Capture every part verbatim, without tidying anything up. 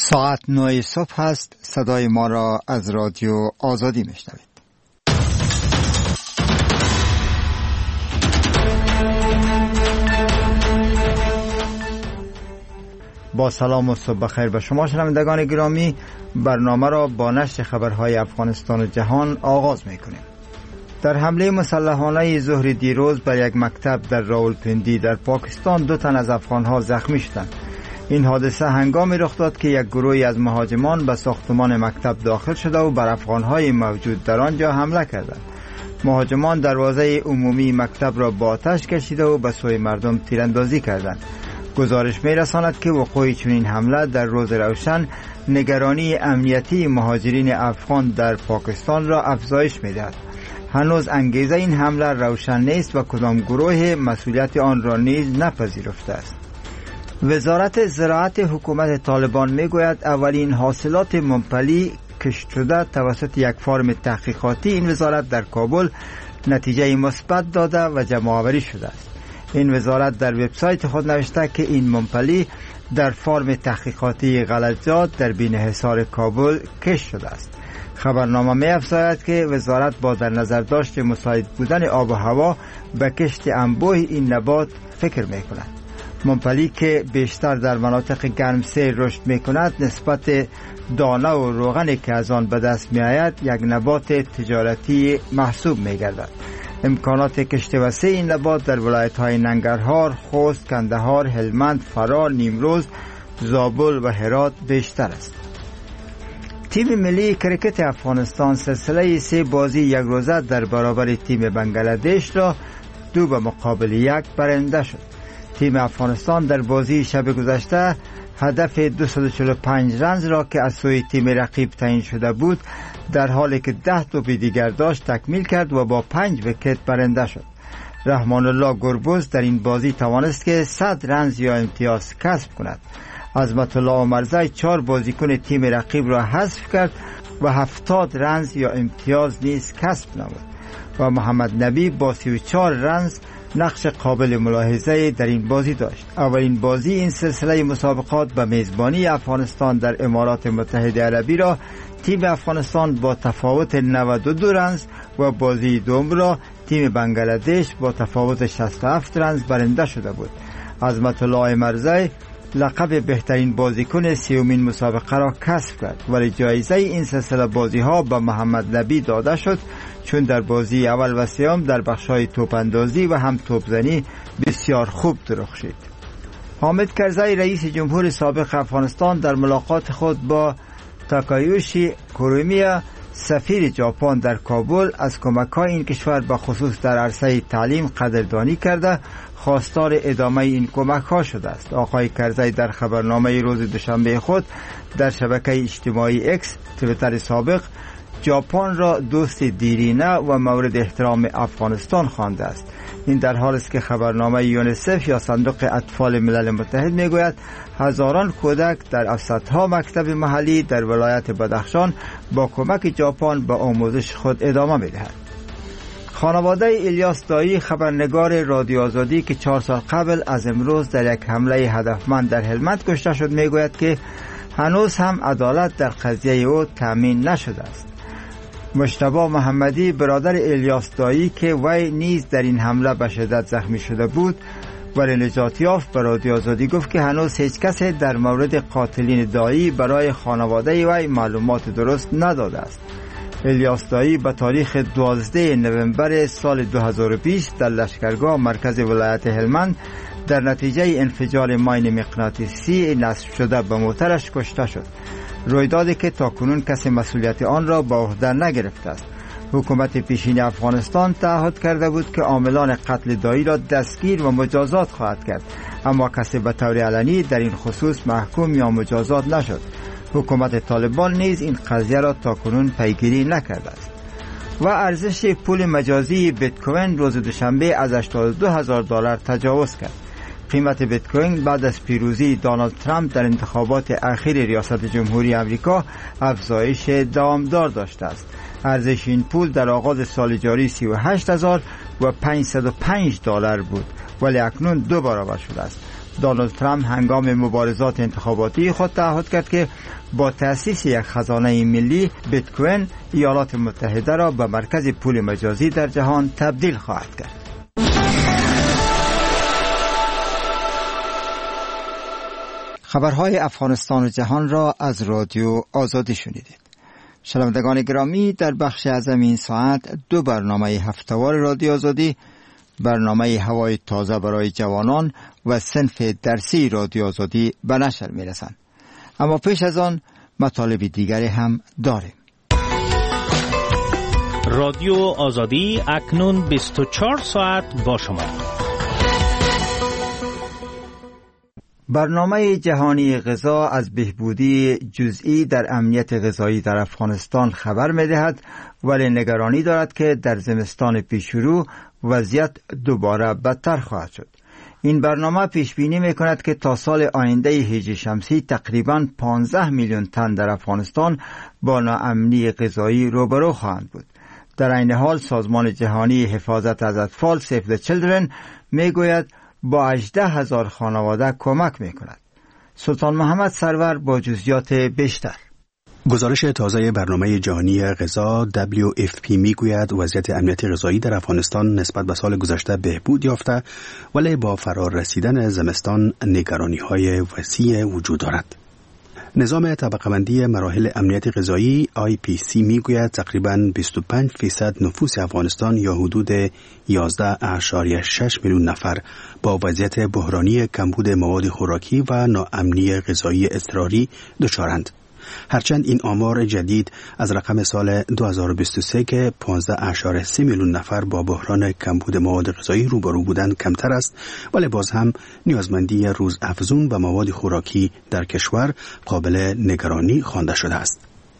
ساعت نه صبح است. صدای ما را از رادیو آزادی میشنوید. با سلام و صبح بخیر به شما شنوندگان گرامی، برنامه را با نشر خبرهای افغانستان و جهان آغاز میکنیم. در حمله مسلحانه ظهر دیروز بر یک مکتب در راولپنڈی در پاکستان دو تن از افغانها زخمی شدند. این حادثه هنگامی رخ داد که یک گروهی از مهاجمان به ساختمان مکتب داخل شده و بر افغانهای موجود در آنجا حمله کردند. مهاجمان دروازه عمومی مکتب را با آتش کشیده و به سوی مردم تیراندازی کردند. گزارش می‌رساند که وقوع چنین حمله در روز روشن نگرانی امنیتی مهاجرین افغان در پاکستان را افزایش می‌دهد. هنوز انگیزه این حمله روشن نیست و کدام گروه مسئولیت آن را نیز نپذیرفته است. وزارت زراعت حکومت طالبان میگوید اولین حاصلات ممپلی کشت شده توسط یک فرم تحقیقاتی این وزارت در کابل نتیجه مثبت داده و جمع آوری شده است. این وزارت در وبسایت خود نوشته که این ممپلی در فرم تحقیقاتی غلجات در بینحصار کابل کشت شده است. خبرنامه می افزاید که وزارت با در نظر داشت مساعد بودن آب و هوا به کشت انبوه این نبات فکر می کند. ممپلی که بیشتر در مناطق گرمسیر رشد می کند نسبت دانه و روغنی که از آن به دست می آید یک نبات تجارتی محسوب می گردد. امکانات کشت وسیع این نبات در ولایت های ننگرهار، خوست، کندهار، هلمند، فرا، نیمروز، زابل و هرات بیشتر است. تیم ملی کرکت افغانستان سلسله سه بازی یک روزه در برابر تیم بنگلادش را دو به مقابل یک برنده شد. تیم افغانستان در بازی شب گذشته هدف دویست و چهل و پنج رنز را که از سوی تیم رقیب تعیین شده بود در حالی که ده توپ دیگر داشت تکمیل کرد و با پنج ویکت برنده شد. رحمان الله گربز در این بازی توانست که صد رنز یا امتیاز کسب کند. عظمت الله عمرزی چهار بازیکن تیم رقیب را حذف کرد و هفتاد رنز یا امتیاز نیز کسب نمود و محمد نبی با سی و چهار رنز نقش قابل ملاحظه در این بازی داشت. اولین بازی این سلسله مسابقات به میزبانی افغانستان در امارات متحده عربی را تیم افغانستان با تفاوت نود و دو رنز و بازی دوم را تیم بنگلادش با تفاوت شصت و هفت رنز برنده شده بود. عظمت الله مرزی لقب بهترین بازیکن سیومین مسابقه را کسب کرد، ولی جایزه این سلسله بازی ها به محمد نبی داده شد چون در بازی اول و سوم در بخش‌های توپ اندازی و هم توپزنی بسیار خوب درخشید. حامد کرزی رئیس جمهور سابق افغانستان در ملاقات خود با تاکایوشی کورومییا سفیر ژاپن در کابل از کمک‌های این کشور به خصوص در عرصه تعلیم قدردانی کرده خواستار ادامه این کمک‌ها شده است. آقای کرزی در خبرنامه روز دوشنبه خود در شبکه اجتماعی اکس توییتر سابق ژاپن را دوست دیرینه و مورد احترام افغانستان خوانده است. این در حالی است که خبرنامه یونیسف یا صندوق اطفال ملل متحد میگوید هزاران کودک در صدها مکتب محلی در ولایت بدخشان با کمک ژاپن به آموزش خود ادامه میدهد. خانواده الیاس دایی خبرنگار رادیو آزادی که چهار سال قبل از امروز در یک حمله هدفمند در هلمند کشته شد میگوید که هنوز هم عدالت در قضیه او تامین نشده است. مجتبی محمدی برادر الیاس دایی که وی نیز در این حمله به شدت زخمی شده بود ولی نجات یافت به رادیو آزادی گفت که هنوز هیچ کسی در مورد قاتلین دایی برای خانواده وی معلومات درست نداده است. الیاس دایی به تاریخ دوازده نوامبر سال دو هزار و بیست در لشکرگاه مرکز ولایت هلمند در نتیجه انفجار ماین مغناطیسی نصب شده به موترش کشته شد. رویدادی که تاکنون کسی مسئولیت آن را به عهده نگرفته است. حکومت پیشین افغانستان تعهد کرده بود که عاملان قتل دایی را دستگیر و مجازات خواهد کرد، اما کسی به طور علنی در این خصوص محکوم یا مجازات نشد. حکومت طالبان نیز این قضیه را تاکنون پیگیری نکرده است. و ارزش پول مجازی بیت کوین روز دوشنبه از هشتاد و دو هزار دلار تجاوز کرد. قیمت بیت کوین بعد از پیروزی دونالد ترامپ در انتخابات اخیر ریاست جمهوری آمریکا افزایش دوامدار داشته است. ارزش این پول در آغاز سال جاری سی و هشت هزار و پانصد و پنج دلار بود ولی اکنون دو برابر شده است. دونالد ترامپ هنگام مبارزات انتخاباتی خود تعهد کرد که با تأسیس یک خزانه ملی بیت کوین ایالات متحده را به مرکز پول مجازی در جهان تبدیل خواهد کرد. خبرهای افغانستان و جهان را از رادیو آزادی شنیدید. شنوندگان گرامی، در بخش اعظم این ساعت دو برنامه هفته‌وار رادیو آزادی، برنامه هوای تازه برای جوانان و صنف درسی رادیو آزادی به نشر می‌رسند. اما پیش از آن مطالب دیگری هم داریم. رادیو آزادی اکنون بیست و چهار ساعت با شما. برنامه جهانی غذا از بهبودی جزئی در امنیت غذایی در افغانستان خبر می‌دهد، ولی نگرانی دارد که در زمستان پیشرو وضعیت دوباره بدتر خواهد شد. این برنامه پیش بینی می‌کند که تا سال آینده هجری شمسی تقریباً پانزده میلیون تن در افغانستان با ناامنی غذایی روبرو خواهند بود. در این حال سازمان جهانی حفاظت از اطفال سیو د چیلدرن میگوید با هجده هزار خانواده کمک میکند. سلطان محمد سرور با جزئیات بیشتر. گزارش تازه برنامه جهانی غذا دبلیو اف پی میگوید وضعیت امنیت غذایی در افغانستان نسبت به سال گذشته بهبود یافته، ولی با فرار رسیدن زمستان نگرانی‌های وسیع وجود دارد. نظام طبقه‌بندی مراحل امنیت غذایی آی پی سی میگوید تقریباً بیست و پنج درصد نفوس افغانستان یا حدود یازده اشاریه شش میلیون نفر با وضعیت بحرانی کمبود مواد خوراکی و ناامنی غذایی اضطراری دچارند. هرچند این آمار جدید از رقم سال دو هزار و بیست و سه که پانزده اشاریه سه میلیون نفر با بحران کمبود مواد غذایی روبرو بودند کمتر است، ولی باز هم نیازمندی روزافزون به مواد خوراکی در کشور قابل نگرانی خوانده شده است.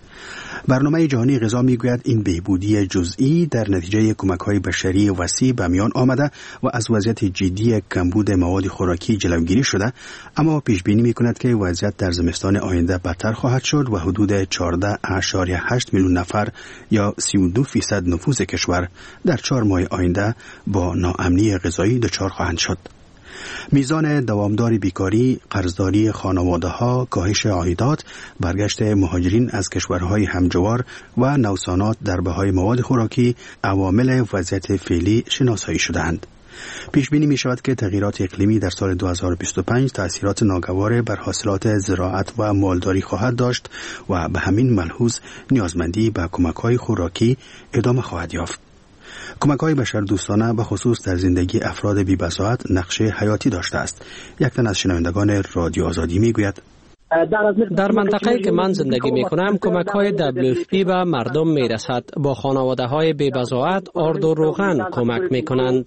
برنامه جهانی غذا میگوید این بهبودی جزئی در نتیجه کمک‌های بشری وسیع به میان آمده و از وضعیت جدی کمبود مواد خوراکی جلوگیری شده، اما پیش بینی میکند که وضعیت در زمستان آینده بدتر خواهد شد و حدود چهارده اشاریه هشت میلیون نفر یا سی و دو درصد نفوس کشور در چهار ماه آینده با ناامنی غذایی دچار خواهند شد. میزان دوامدار بیکاری، قرضداری خانواده‌ها، کاهش عایدات، برگشت مهاجرین از کشورهای همجوار و نوسانات در بهای مواد خوراکی عوامل وضعیت فعلی شناسایی شده‌اند. پیش بینی می شود که تغییرات اقلیمی در سال دو هزار و بیست و پنج تأثیرات ناگوار بر حاصلات زراعت و مالداری خواهد داشت و به همین ملحوظ نیازمندی به کمک‌های خوراکی ادامه خواهد یافت. کمک‌های بشردوستانه به خصوص در زندگی افراد بی‌بضاعت نقش حیاتی داشته است. یک تن از شنوندگان رادیو آزادی میگوید در منطقه‌ای که من زندگی می‌کنم کمک‌های دبلیو اف پی به مردم می‌رسد. با خانواده‌های بی‌بضاعت آرد و روغن کمک می‌کنند.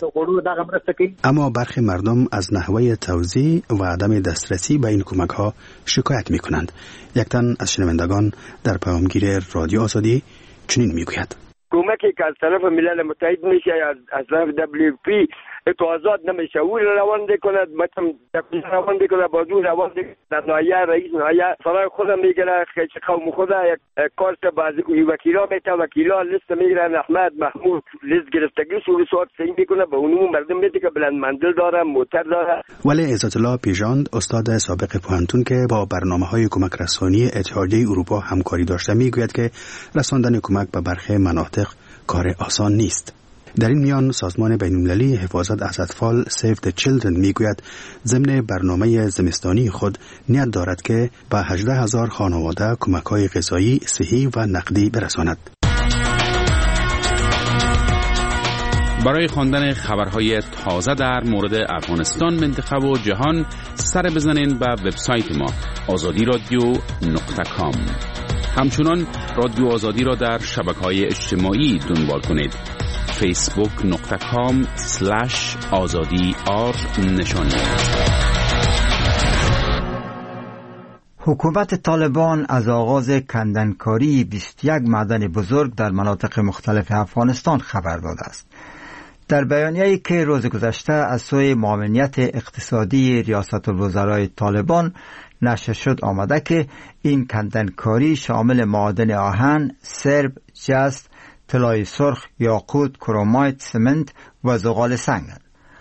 اما برخی مردم از نحوه توزیع و عدم دسترسی به این کمک‌ها شکایت می‌کنند. یک تن از شنوندگان در پیامگیر رادیو آزادی چنین میگوید: کمکی که از طرف ملل متحد میشه از از طرف دبلیو پی اتوازات نمیشه او روان کند، مثلا روان کند بازو روان در نایه رئیس نایه سرای خودم میگیره خیلی قوم خود یک کارت بازی وکیلا میته وکیلا لیست میگیرن احمد محمود لیست گرفتگی سوری سوات سین میکنه به اونم مردم میده که بلند منزل داره موتر داره. ولی عزت الله پیژاند استاد سابق پوهنتون که با برنامه‌های کمک رسانی اتحادیه اروپا همکاری داشته میگوید که رساندن کمک به برخی مناطق کار آسان نیست. در این میان سازمان بین‌المللی حفاظت از اطفال سیو د چیلدرن میگوید ضمن برنامه زمستانی خود نیت دارد که به هجده هزار خانواده کمک‌های غذایی، صحی و نقدی برساند. برای خواندن خبرهای تازه در مورد افغانستان، منطقه و جهان سر بزنین به وبسایت ما آزادی رادیو نقطه کام. همچنان رادیو آزادی را در شبکه‌های اجتماعی دنبال کنید. فیسبوک نقطه کام سلش آزادی آر نشانی. حکومت طالبان از آغاز کندنکاری بیست و یک معدن بزرگ در مناطق مختلف افغانستان خبر داده است. در بیانیه‌ای که روز گذشته از سوی معاونیت اقتصادی ریاست الوزرای طالبان نشر شد آمده که این کندنکاری شامل معادن آهن، سرب، جست، طلای سرخ، یاقوت، کرومایت، سمنت و زغال سنگ است.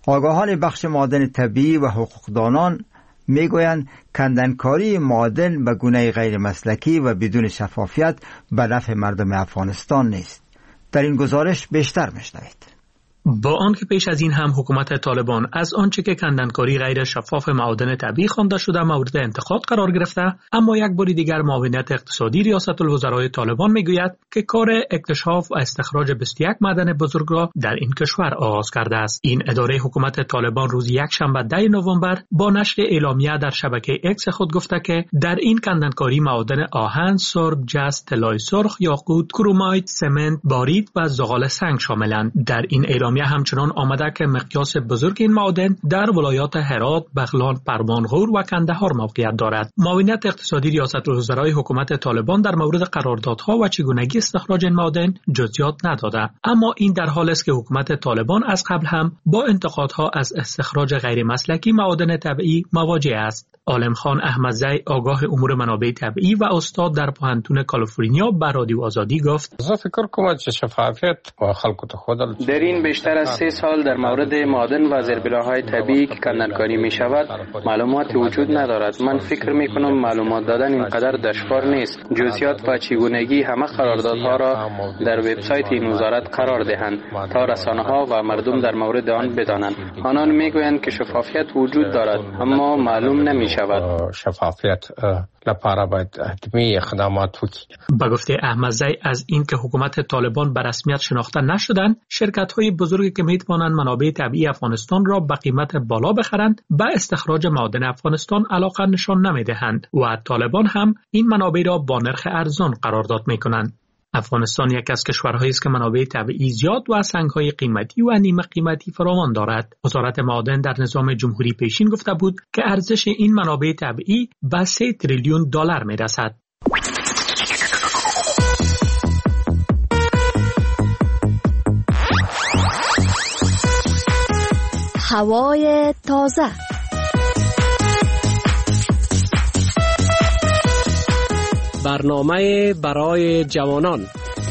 آگاهان بخش معادن طبیعی و حقوقدانان میگویند کندنکاری معادن به گونه غیر مسلکی و بدون شفافیت به نفع مردم افغانستان نیست. در این گزارش بیشتر میشنوید. با آنکه پیش از این هم حکومت طالبان از آنچه که کندنکاری غیر شفاف معادن طبیعی خوانده شده مورد انتقاد قرار گرفته، اما یک بار دیگر معاونیت اقتصادی ریاست الوزرای طالبان میگوید که کار اکتشاف و استخراج بیست و یک معدن بزرگ را در این کشور آغاز کرده است. این اداره حکومت طالبان روز یک شنبه ده نوامبر با نشر اعلامیه در شبکه اکس خود گفته که در این کندنکاری معادن آهن، سرب، جست، طلای سرخ، یاقوت، کرومایت، سمنت، بارید و زغال سنگ شاملند. در این اعلامیه همچنان آمده که مقیاس بزرگ این معادن در ولایات هرات، بغلان، پروان، غور و کندهار موقعیت دارد. معاونیت اقتصادی ریاست الوزرای حکومت طالبان در مورد قراردادها و چگونگی استخراج این معادن جزئیات نداده، اما این در حالی است که حکومت طالبان از قبل هم با انتقادها از استخراج غیر مسلکی معادن طبیعی مواجه است. عالم خان احمدزی، آگاه امور منابع طبیعی و استاد در پوهنتون کالیفرنیا، به رادیو آزادی گفت: زه فکر کوم چې شفافیت و خلکو ته خودل در این بیشتر از سه سال در مورد معادن و زیربناهای طبیعی که کندنکاری می شود معلومات وجود ندارد. من فکر می کنم معلومات دادن اینقدر دشوار نیست. جزئیات و چگونگی همه قراردادها را در وبسایت این وزارت قرار دهند تا رسانه‌ها و مردم در مورد آن بدانند. آنان میگویند که شفافیت وجود دارد اما معلوم نمی شود. شفافیت لپاره باید حتمی اقدامات وکړي. با گفته احمدزی از این که حکومت طالبان به رسمیت شناخته نشدند، شرکت‌های بزرگی که می‌توانند منابع طبیعی افغانستان را به قیمت بالا بخرند به استخراج معادن افغانستان علاقه نشان نمی‌دهند و طالبان هم این منابع را با نرخ ارزان قرارداد می‌کنند. افغانستان یک از کشورهایی است که منابع طبیعی زیاد و سنگ‌های قیمتی و نیمه قیمتی فراوان دارد. وزارت معادن در نظام جمهوری پیشین گفته بود که ارزش این منابع طبیعی به سه تریلیون دلار می‌رسد. هوای تازه. برنامه برای جوانان.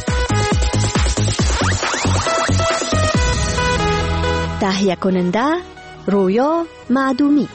تهیه کننده رویا معدومی.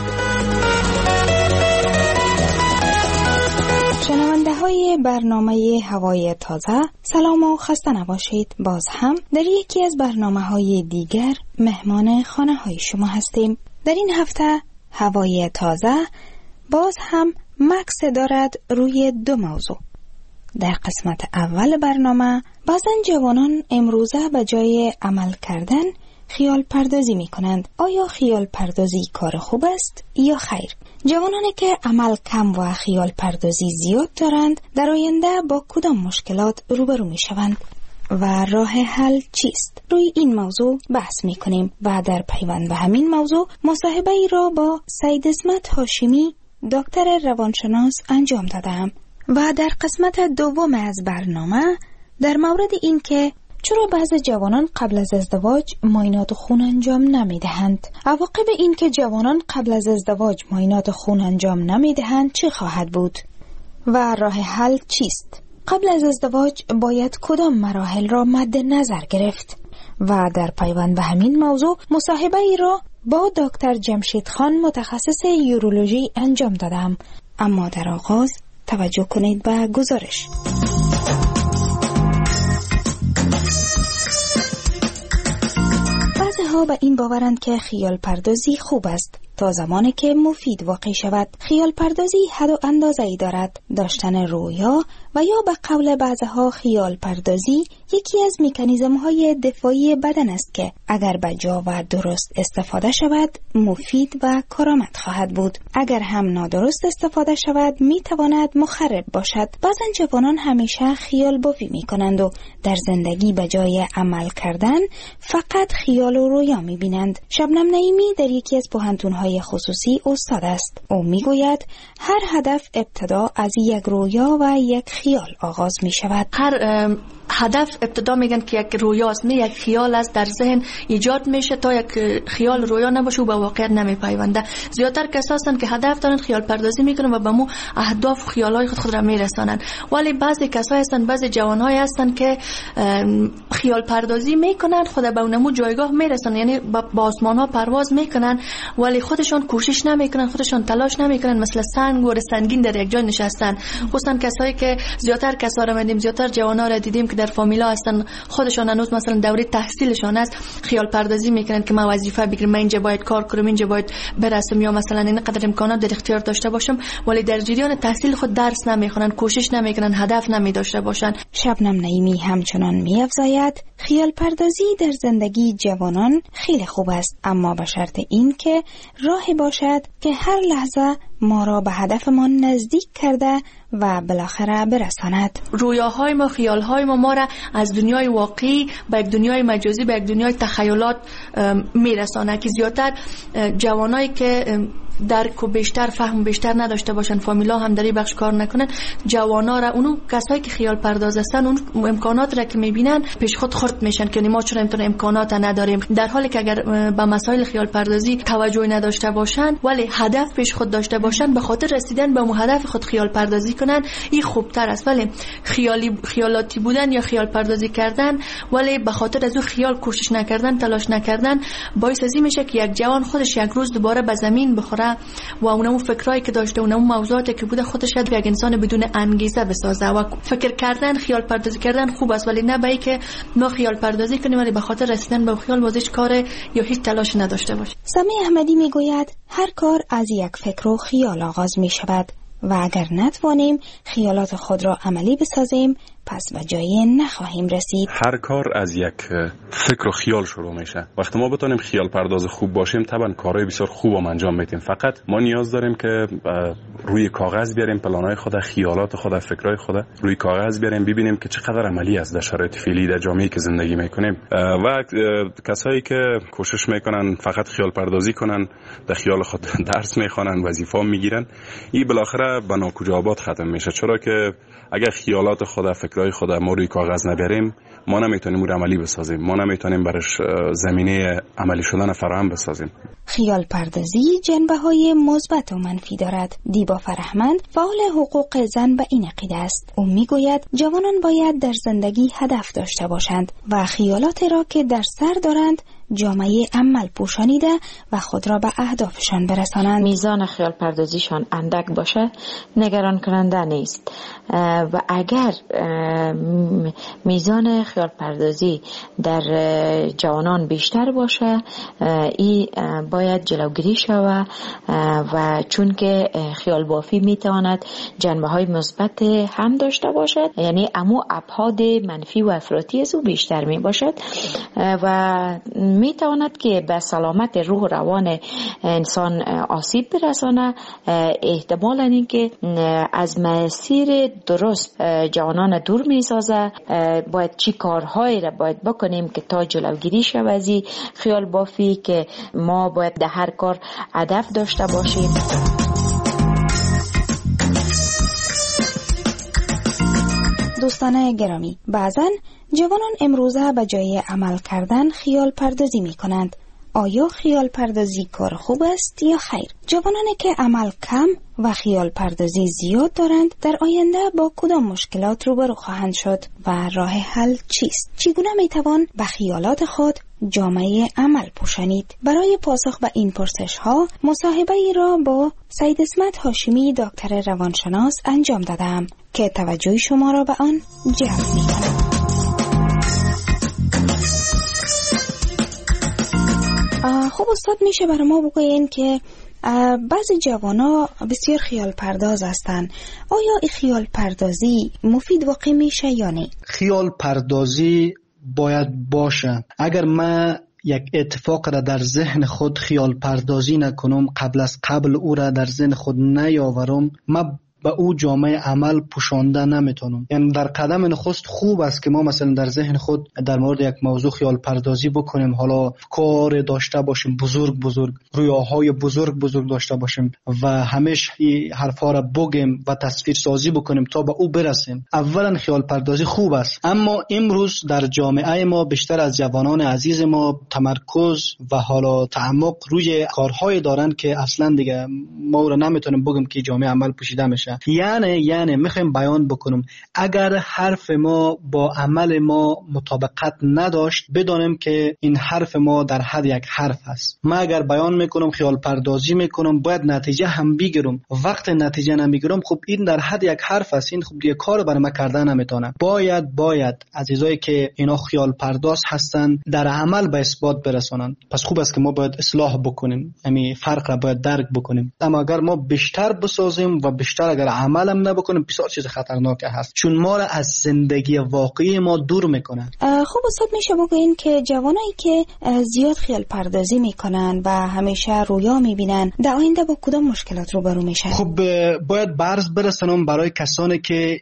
شنونده های برنامه هوای تازه، سلام و خسته نباشید. باز هم در یکی از برنامه های دیگر مهمان خانه های شما هستیم. در این هفته هوای تازه باز هم مکس دارد روی دو موضوع. در قسمت اول برنامه بعضن جوانان امروزه به جای عمل کردن خیال پردازی می کنند. آیا خیال پردازی کار خوب است یا خیر؟ جوانانی که عمل کم و خیال پردازی زیاد دارند در آینده با کدام مشکلات روبرو می شوند و راه حل چیست؟ روی این موضوع بحث می کنیم و در پیوند به همین موضوع مصاحبه ای را با سید اسمت هاشمی دکتر روانشناس انجام دادم و در قسمت دوم از برنامه در مورد این که چرا بعض جوانان قبل از ازدواج معاینات خون انجام نمی دهند، عواقب این که جوانان قبل از ازدواج معاینات خون انجام نمی دهند چه خواهد بود و راه حل چیست؟ قبل از ازدواج باید کدام مراحل را مد نظر گرفت؟ و در پیوند به همین موضوع مصاحبه ای را با دکتر جمشید خان متخصص یورولوژی انجام دادم. اما در آغاز توجه کنید به گزارش. بعضی ها به این باورند که خیال پردازی خوب است تا زمانی که مفید واقع شود. خیال پردازی حد و اندازه ای دارد. داشتن رویا و یا به قول بعضها خیال پردازی یکی از مکانیزم های دفاعی بدن است که اگر به جا و درست استفاده شود مفید و کارآمد خواهد بود. اگر هم نادرست استفاده شود می تواند مخرب باشد. بعضن جوانان همیشه خیال بافی می کنند و در زندگی به جای عمل کردن فقط خیال و رویا می بینند. شبنم نعیمی در یکی از پوهنتون‌های های خصوصی استاد است. او میگوید هر هدف ابتدا از یک رویا و یک خیال آغاز می شود. هر هدف ابتدا میگن که یک رویاست، نه یک خیال است در ذهن ایجاد میشه. تا یک خیال رویا نباشه و به واقعیت نمیپیونده. زیادتر کسایی هستند که هدف دارن، خیال پردازی میکنن و به مو اهداف و خیالای خود خود را میرسانن. ولی بعضی کسایی هستند، بعضی جوانایی هستند که خیال پردازی میکنن، خود به اونمو جایگاه میرسن، یعنی با آسمان ها پرواز میکنن ولی خودشون کوشش نمیکنن، خودشون تلاش نمیکنن، مثل سنگ و سنگین در یک جای نشستن. خصوصا کسایی که زیادتر کسا را دیدیم، زیادتر جوانا را دیدیم که در فامیلا هستن، خودشون هنوز مثلا دوره تحصیلشون است، خیال پردازی میکنن که من وظیفه بگیرم، من اینجا باید کار کنم، اینجا باید برسم، یا مثلا اینقدر امکانات در اختیار داشته باشم، ولی در جریان تحصیل خود درس نمیخونن، کوشش نمیکنن، هدف نمیداشته باشن. شبنم نعیمی همچنان میافزاید خیال پردازی در زندگی جوانان خیلی خوب است، اما به شرط این که راهی باشد که هر لحظه ما را به هدفمان نزدیک کرده و بالاخره برساند. رویاهای ما، خیالهای ما ما را از دنیای واقعی به یک دنیای مجازی، به یک دنیای تخیلات میرسانه که زیادتر جوانایی که درک و بیشتر فهم بیشتر نداشته باشن، فامیلا هم در این بخش کار نکنن، جوانا را، اونو کسایی که خیال پرداز هستن، اون امکانات را که میبینن پیش خود خرد میشن که ما چرا امتون امکانات نداریم، در حالی که اگر به مسائل خیال پردازی توجه نداشته باشن ولی هدف پیش خود داشته باشن، به خاطر رسیدن به اون هدف خود خیال پردازی کنن، این خوبتر است. ولی خیالی خیالاتی بودن یا خیال پردازی کردن ولی به خاطر از اون خیال کوشش نکردن، تلاش نکردن، باعث ازی میشه که یک جوان خودش یک روز دوباره به زمین بخوره و اونمو فکرایی که داشته، اونمو موضوعاتی که بوده خودش یک انسان بدون انگیزه بسازه. و فکر کردن، خیال پردازی کردن خوب است، ولی نه به اینکه ما خیال پردازی کنیم ولی به خاطر رسیدن به خیال واسه کار یا هیچ تلاش نداشته باشیم. سمی احمدی میگوید هر کار از یک فکر و خیال آغاز می شود و اگر نتوانیم خیالات خود را عملی بسازیم پس به جایی نخواهیم رسید. هر کار از یک فکر و خیال شروع میشه. وقتی ما بتونیم خیال پرداز خوب باشیم طبعا کارهای بسیار خوب هم انجام میدیم. فقط ما نیاز داریم که روی کاغذ بیاریم پلانهای خود، خیالات خود، فکرهای خود روی کاغذ بیاریم، ببینیم که چقدر عملی است در شرایط فعلی در جامعه‌ای که زندگی میکنیم. و کسایی که کوشش میکنن فقط خیال پردازی کنن، در خیال خود درس میخوانن، وظیفه میگیرن، این بالاخره به ناکجا آباد ختم میشه. چرا که اگر خیالات خود، فکرهای خود ما روی کاغذ نبریم، ما نمیتونیم اون عملی بسازیم، ما نمیتونیم برش زمینه عملی شدن فراهم بسازیم. خیال پردازی جنبه‌های مثبت و منفی دارد. دیبا فرهمند فعال حقوق زن به این عقیده است. او میگوید جوانان باید در زندگی هدف داشته باشند و خیالات را که در سر دارند جامعه عمل پوشانیده و خود را به اهدافشان برسانند. میزان خیال پردازیشان اندک باشه نگران کننده نیست و اگر میزان خیال پردازی در جوانان بیشتر باشه این باید جلوگیری شود و چون که خیال بافی میتواند جنبه های مثبت هم داشته باشد، یعنی امو ابعاد منفی و افراطی از او بیشتر می باشد و می تواند که به سلامت روح و روان انسان آسیب برسانه. احتمال این که از مسیر درست جوانان دور می سازه. باید چی کارهایی را باید بکنیم که تا جلوگیری شود از خیال بافی، که ما باید در هر کار هدف داشته باشیم. دوستان گرامی، بعضن جوانان امروزه به جای عمل کردن خیال پردازی می کنند. آیا خیال پردازی کار خوب است یا خیر؟ جوانانی که عمل کم و خیال پردازی زیاد دارند در آینده با کدام مشکلات روبرو خواهند شد و راه حل چیست؟ چگونه می توان به خیالات خود جامعه عمل پوشانید؟ برای پاسخ به این پرسش ها مصاحبه ای را با سید اسمت هاشمی دکتر روانشناس انجام دادم که توجه شما را به آن جلب می کنم. خب استاد، میشه برای ما بگوین که بعضی جوانا بسیار خیال پرداز هستند. آیا این خیال پردازی مفید واقع میشه یا نه؟ خیال پردازی باید باشه. اگر من یک اتفاق را در ذهن خود خیال پردازی نکنم، قبل از قبل او را در ذهن خود نیاورم، من به او جامعه عمل پوشانده نمیتونم. یعنی در قدم نخست خوب است که ما مثلا در ذهن خود در مورد یک موضوع خیال پردازی بکنیم، حالا کار داشته باشیم بزرگ بزرگ، رویاهای بزرگ بزرگ داشته باشیم و همیشه این حرفا را بگیم و تصویر سازی بکنیم تا به او برسیم. اولا خیال پردازی خوب است، اما امروز در جامعه ما بیشتر از جوانان عزیز ما تمرکز و حالا تعمق روی کارهای دارن که اصلا دیگه ما رو نمیتونیم بگیم که جامعه عمل پوشیده میشه. یعنی یعنی میخوایم بیان بکنم اگر حرف ما با عمل ما مطابقت نداشت، بدانیم که این حرف ما در حد یک حرف است. ما اگر بیان میکنم خیال پردازی میکنم باید نتیجه هم بگیرم. وقت نتیجه نمیگیرم خب این در حد یک حرف است، این خب دیگه کار برای ما کردن نمیتونه. باید باید عزیزایی که اینا خیال پرداز هستن در عمل به اثبات برسونن. پس خوب است که ما باید اصلاح بکنیم، یعنی فرق را باید درک بکنیم. اما اگر ما بیشتر بسازیم و بیشتر اگر عمل هم نبکنیم بسیار چیز خطرناک هست، چون ما را از زندگی واقعی ما دور میکنه. خب استاد میشه بگوین که جوانایی که زیاد خیال پردازی میکنن و همیشه رویا میبینن در آینده با کدام مشکلات روبرو میشن؟ خب باید برز برسونم برای کسانی که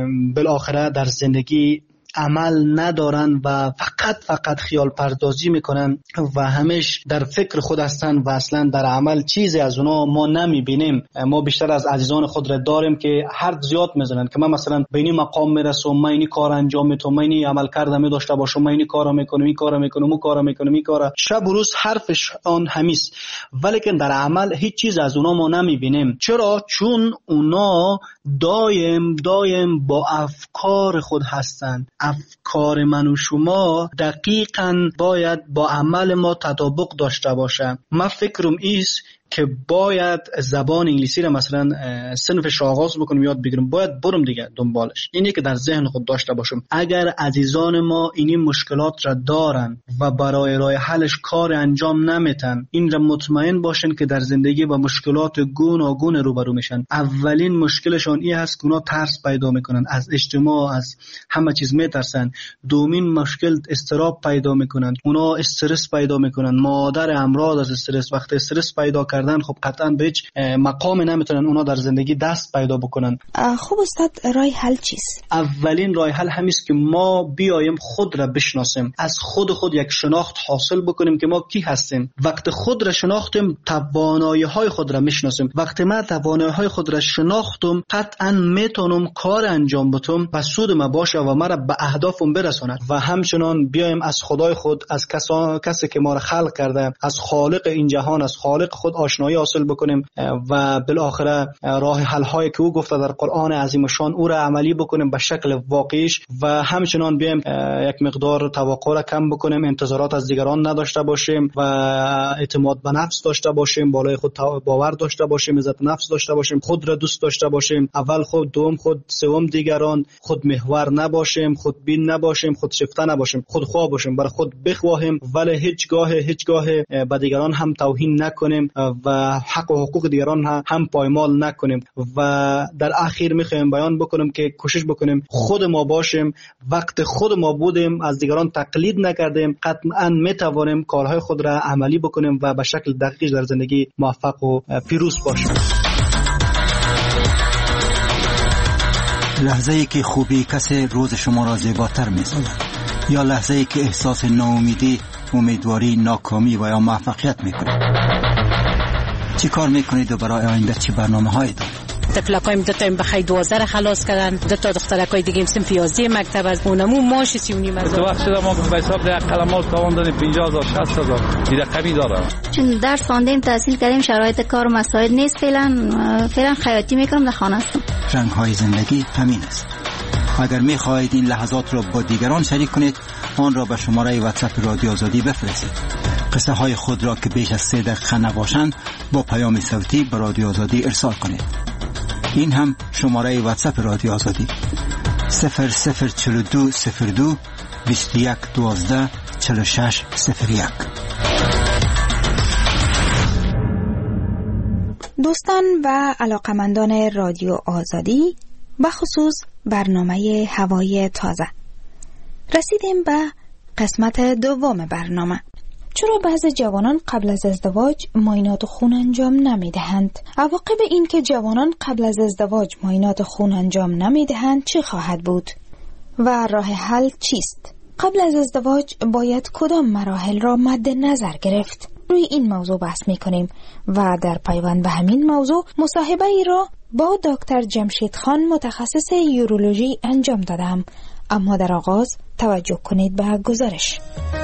بالاخره در زندگی عمل ندارن و فقط فقط خیال پردازی میکنن و همیش در فکر خود هستن و اصلا در عمل چیزی از اونا ما نمیبینیم. ما بیشتر از عزیزان خود را داریم که حرف زیاد میزنن که من مثلا به این مقام میرسم، من این کار انجام میدم، من این عمل کردم داشته باشم، من این کارا میکنم، این کارا میکنم، اون کارا میکنم، این کارا شب و روز حرفش آن همیست، ولی که در عمل هیچ چیز از اونا ما نمیبینیم. چرا؟ چون اونا دایم دایم با افکار خود هستن. افکار من و شما دقیقاً باید با عمل ما تطابق داشته باشه. من فکرم ایست که باید زبان انگلیسی را مثلا صنفش آغاز بکنم یاد بگیرم، باید برم دیگه دنبالش. اینی که در ذهن خود داشته باشم اگر عزیزان ما این مشکلات را دارن و برای راه حلش کار انجام نمیتن، این را مطمئن باشن که در زندگی با مشکلات گوناگون روبرو میشن. اولین مشکلشون این هست که اونا ترس پیدا میکنن، از اجتماع، از همه چیز میترسن. دومین مشکل استراب پیدا میکنن، اونا استرس پیدا میکنن. مادر امراض از استرس، وقتی استرس پیدا کردن خب قطعا به هیچ مقام نمیتونن اونا در زندگی دست پیدا بکنن. خب استاد راه حل چیست؟ اولین راه حل همیست که ما بیایم خود را بشناسیم، از خود خود یک شناخت حاصل بکنیم که ما کی هستیم. وقت خود را شناختیم توانایی های خود را میشناسیم. وقتی من توانایی های خود را شناختم قطعا میتونم کار انجام بدم و سود ما باشه و مرا به اهدافم برساند. و همچنان بیایم از خدای خود، از کسان کسی که ما را خلق کرده، از خالق این جهان، از خالق خود آشنایی حاصل بکنیم و بالاخره راه حل هایی که او گفته در قرآن عظیم شان او را عملی بکنیم به شکل واقعیش. و همچنان بیایم یک مقدار توقع را کم بکنیم، انتظارات از دیگران نداشته باشیم و اعتماد به نفس داشته باشیم، بالای خود باور داشته باشیم، عزت نفس داشته باشیم، خود را دوست داشته باشیم، اول خود، دوم خود، سوم دیگران، خود محور نباشیم، خود بین نباشیم، خود شیفته نباشیم، خود خواه باشیم، برای خود بخواهیم ولی هیچگاه هیچگاه به دیگران هم توهین نکنیم و حق و حقوق دیگران هم پایمال نکنیم. و در اخیر میخوایم بیان بکنم که کوشش بکنیم خود ما باشیم. وقت خود ما بودیم، از دیگران تقلید نکردیم، قطعا میتوانیم کارهای خود را عملی بکنیم و به شکل دقیق در زندگی موفق و پیروز باشیم. لحظه ای که خوبی کسی روز شما را زیباتر می‌سازد، یا لحظه ای که احساس ناامیدی، امیدواری، ناکامی و یا موفقیت میکنید، چی کار میکنید و برای آینده چی برنامه هایی دارید؟ تفلقایم دو تا بخای دوازده خلاص کردن، دو تا دخترکای دیگه صنف یازده مکتب از اونمو ماش سی و نیم هزار. تو وقت شده ما به حساب ده قلمات تاوان دادیم پنجاه هزار شصت هزار دیگه قبی داره. چون درس خواندیم، تحصیل کردیم، شرایط کار و مسائل نیست، فعلا فعلا خیاطی میکنم، در خانه هستم. رنگ های زندگی همین است. اگر میخواهید این لحظات را با دیگران شریک کنید، آن را به شماره واتساپ رادیو آزادی بفرستید. قصه های خود را که بیش از سه دقیقه نباشند با پیام صوتی به رادیو آزادی ارسال کنید. این هم شماره واتساپ رادیو آزادی صفر صفر چهل و دو صفر دو بیست و یک دوازده چهل و شش صفر یک. دوستان و علاقمندان رادیو آزادی، بخصوص برنامه هوای تازه، رسیدیم به قسمت دوم برنامه چرا بعضی جوانان قبل از ازدواج معاینات خون انجام نمیدهند؟ عواقب این که جوانان قبل از ازدواج معاینات خون انجام نمیدهند چه خواهد بود؟ و راه حل چیست؟ قبل از ازدواج باید کدام مراحل را مد نظر گرفت؟ روی این موضوع بحث می کنیم و در پیوند به همین موضوع مصاحبه ای را با دکتر جمشید خان متخصص یورولوژی انجام دادم. اما در آغاز توجه کنید به گزارش.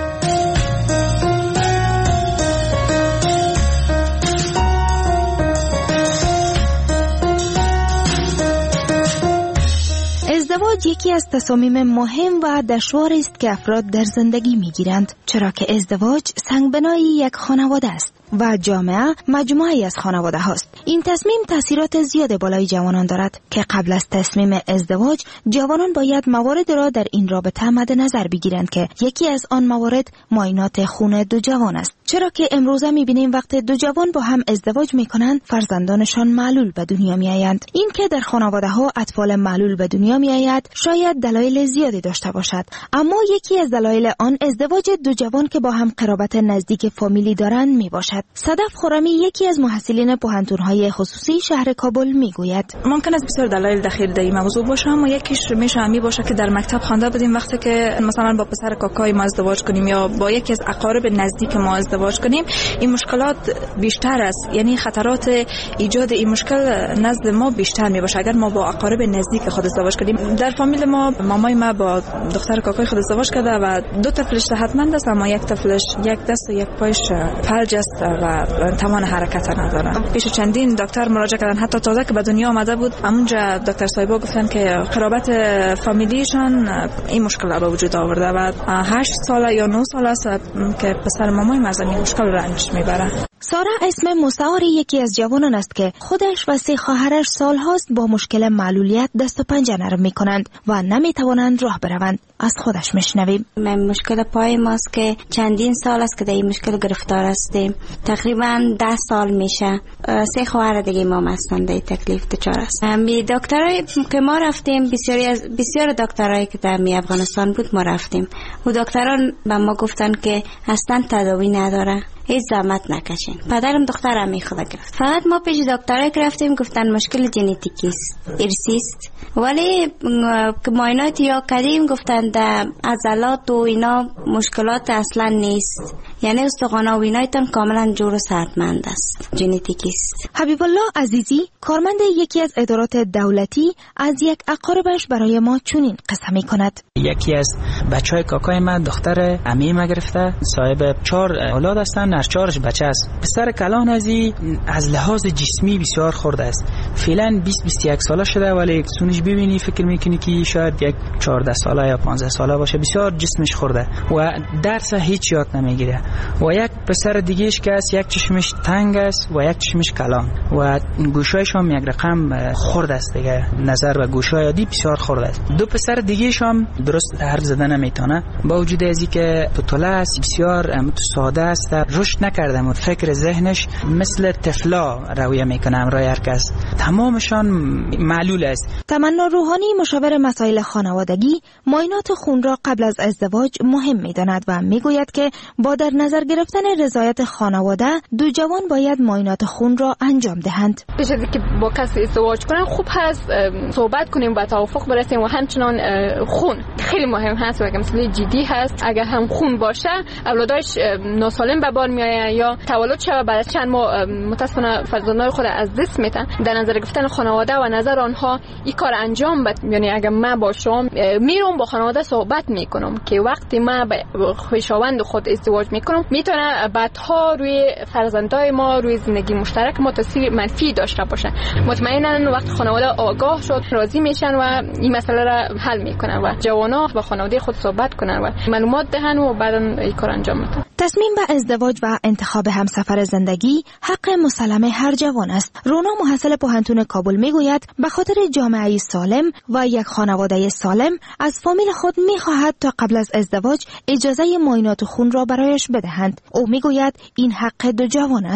ازدواج یکی از تصامیم مهم و دشوار است که افراد در زندگی میگیرند، چرا که ازدواج سنگبنای یک خانواده است و جامعه مجموعه‌ای از خانواده هاست. این تصمیم تاثیرات زیاد بالای جوانان دارد که قبل از تصمیم ازدواج جوانان باید موارد را در این رابطه مد نظر بگیرند که یکی از آن موارد معاینات خون دو جوان است، چرا که امروزه می‌بینیم وقتی دو جوان با هم ازدواج می‌کنند فرزندانشان معلول به دنیا می‌آیند. این که در خانواده‌ها اطفال معلول به دنیا می‌آید شاید دلایل زیادی داشته باشد، اما یکی از دلایل آن ازدواج دو جوان که با هم قرابت نزدیک فامیلی دارند میباشد. صدف خرمی یکی از محصلین پوهنتون‌های خصوصی شهر کابل میگوید ممکن است بسیار دلایل دخیل در این موضوع باشه، اما یکیش میشه همی باشه که در مکتب خوانده بودیم وقتی که مثلا با پسر کاکای ما ازدواج کنیم یا با یکی از اقارب نزدیک ما ازدواج کنیم، این مشکلات بیشتر است، یعنی خطرات ایجاد این مشکل نزد ما بیشتر میباشه اگر ما با اقارب نزدیک خود ازدواج کنیم. در فامیل ما مامای ما با دختر کاکای خود ازدواج کرده و دو طفلش صحتمند است، اما یک طفلش یک دست و یک پایش فلج است و توان حرکت نداره. پیش چندین دکتر مراجعه کردن، حتی تازه که به دنیا آمده بود همونجا دکتر صاحبا گفتن که قرابت فامیلیشان این مشکل را به وجود آورده و هشت ساله یا نه ساله است که پسر مامای ما از این مشکل رنج میبره. سارا اسم مستعار یکی از جوانان است که خودش و سه خواهرش سالهاست با مشکل معلولیت دست و پنجه نرم میکنند و نمیتوانند راه بروند. از خودش میشنویم. من مشکل پای ماست که چندین سال است که در این مشکل گرفتار هستیم، تقریبا ده سال میشه. سه خواهر دیگه ما هستند در تکلیف دچار است. می دکترای که ما رفتیم، بسیاری از بسیار دکترایی که در می افغانستان بود ما رفتیم، و دکتران به ما گفتن که اصلا تداوی نداره، هیچ زحمت نکشین. پدرم دخترم می خدا گرفت. فقط ما پیش دکترای رفتیم گفتن مشکل ژنتیکی است، ارثی است، ولی که معاینات یا کردیم گفتن در عضلات و اینا مشکلات اصلا نیست، یعنی استخوان و اینایتان کاملا جور و صحتمند است، ژنتیکی است. حبیب الله عزیزی کارمند یکی از ادارات دولتی از یک اقاربش برای ما چنین قصه می کند. یکی از بچهای کاکای من دختر عمه ما گرفته، صاحب چهار اولاد هستن، هر چهارش بچه است. پسر کلان ازی از لحاظ جسمی بسیار خورده است، فعلا بیست بیست و یک ساله شده، ولی سونش ببینی فکر میکنی که شاید یک چهارده ساله یا پانزده ساله باشه. بسیار جسمش خورده و درس هیچ یاد نمیگیره. و یک پسر دیگهش که است، یک چشمش تنگ است و یک چشمش کلان و گوشایش هم یک رقم خورده است دیگه، نظر و گوشای عادی بسیار خورده است. دو پسر دیگهش هم درست حرف زدن نمیتونه، با وجود ازی که پتوله است، بسیار ساده است، رشد نکرده، و فکر ذهنش مثل طفلا رویه میکنه، همراه هر کس. تمامشان معلول است. تمنا روحانی مشاور مسائل خانوادگی معاینات خون را قبل از ازدواج مهم میداند و میگوید که با در نظر گرفتن رضایت خانواده دو جوان باید معاینات خون را انجام دهند. پیش از اینکه با کسی ازدواج کنن خوب هست صحبت کنیم و توافق برسیم، و همچنان خون خیلی مهم هست و مسئله جدی هست. اگر هم خون باشه اولادش ناسالم به بار میآید یا تولد شود بعد چند ماه متاسفانه فرزندان خود از دست میدن. در نظر گرفتن خانواده و نظر آنها این کار انجام بد، یعنی اگر من باشم میرم با خانواده صحبت میکنم که وقتی من با خویشاوند خود ازدواج میکنم میتونه بعدها روی فرزندای ما، روی زندگی مشترک ما تاثیر منفی داشته باشه. مطمئنا وقت خانواده آگاه شد راضی میشن و این مسئله را حل میکنن و جوانا با خانواده خود صحبت کنن و معلومات دهن و بعدا این کار انجام میدن. تصمیم به ازدواج و انتخاب همسفر زندگی حق مسلم هر جوان است. رونا محصل پوهنتون کابل میگوید به خاطر جامعه سالم و یک خانواده سالم از فامیل خود میخواهد تا قبل از ازدواج اجازه معاینات خون را برایش بدهند. او میگوید این حق دو جوان است.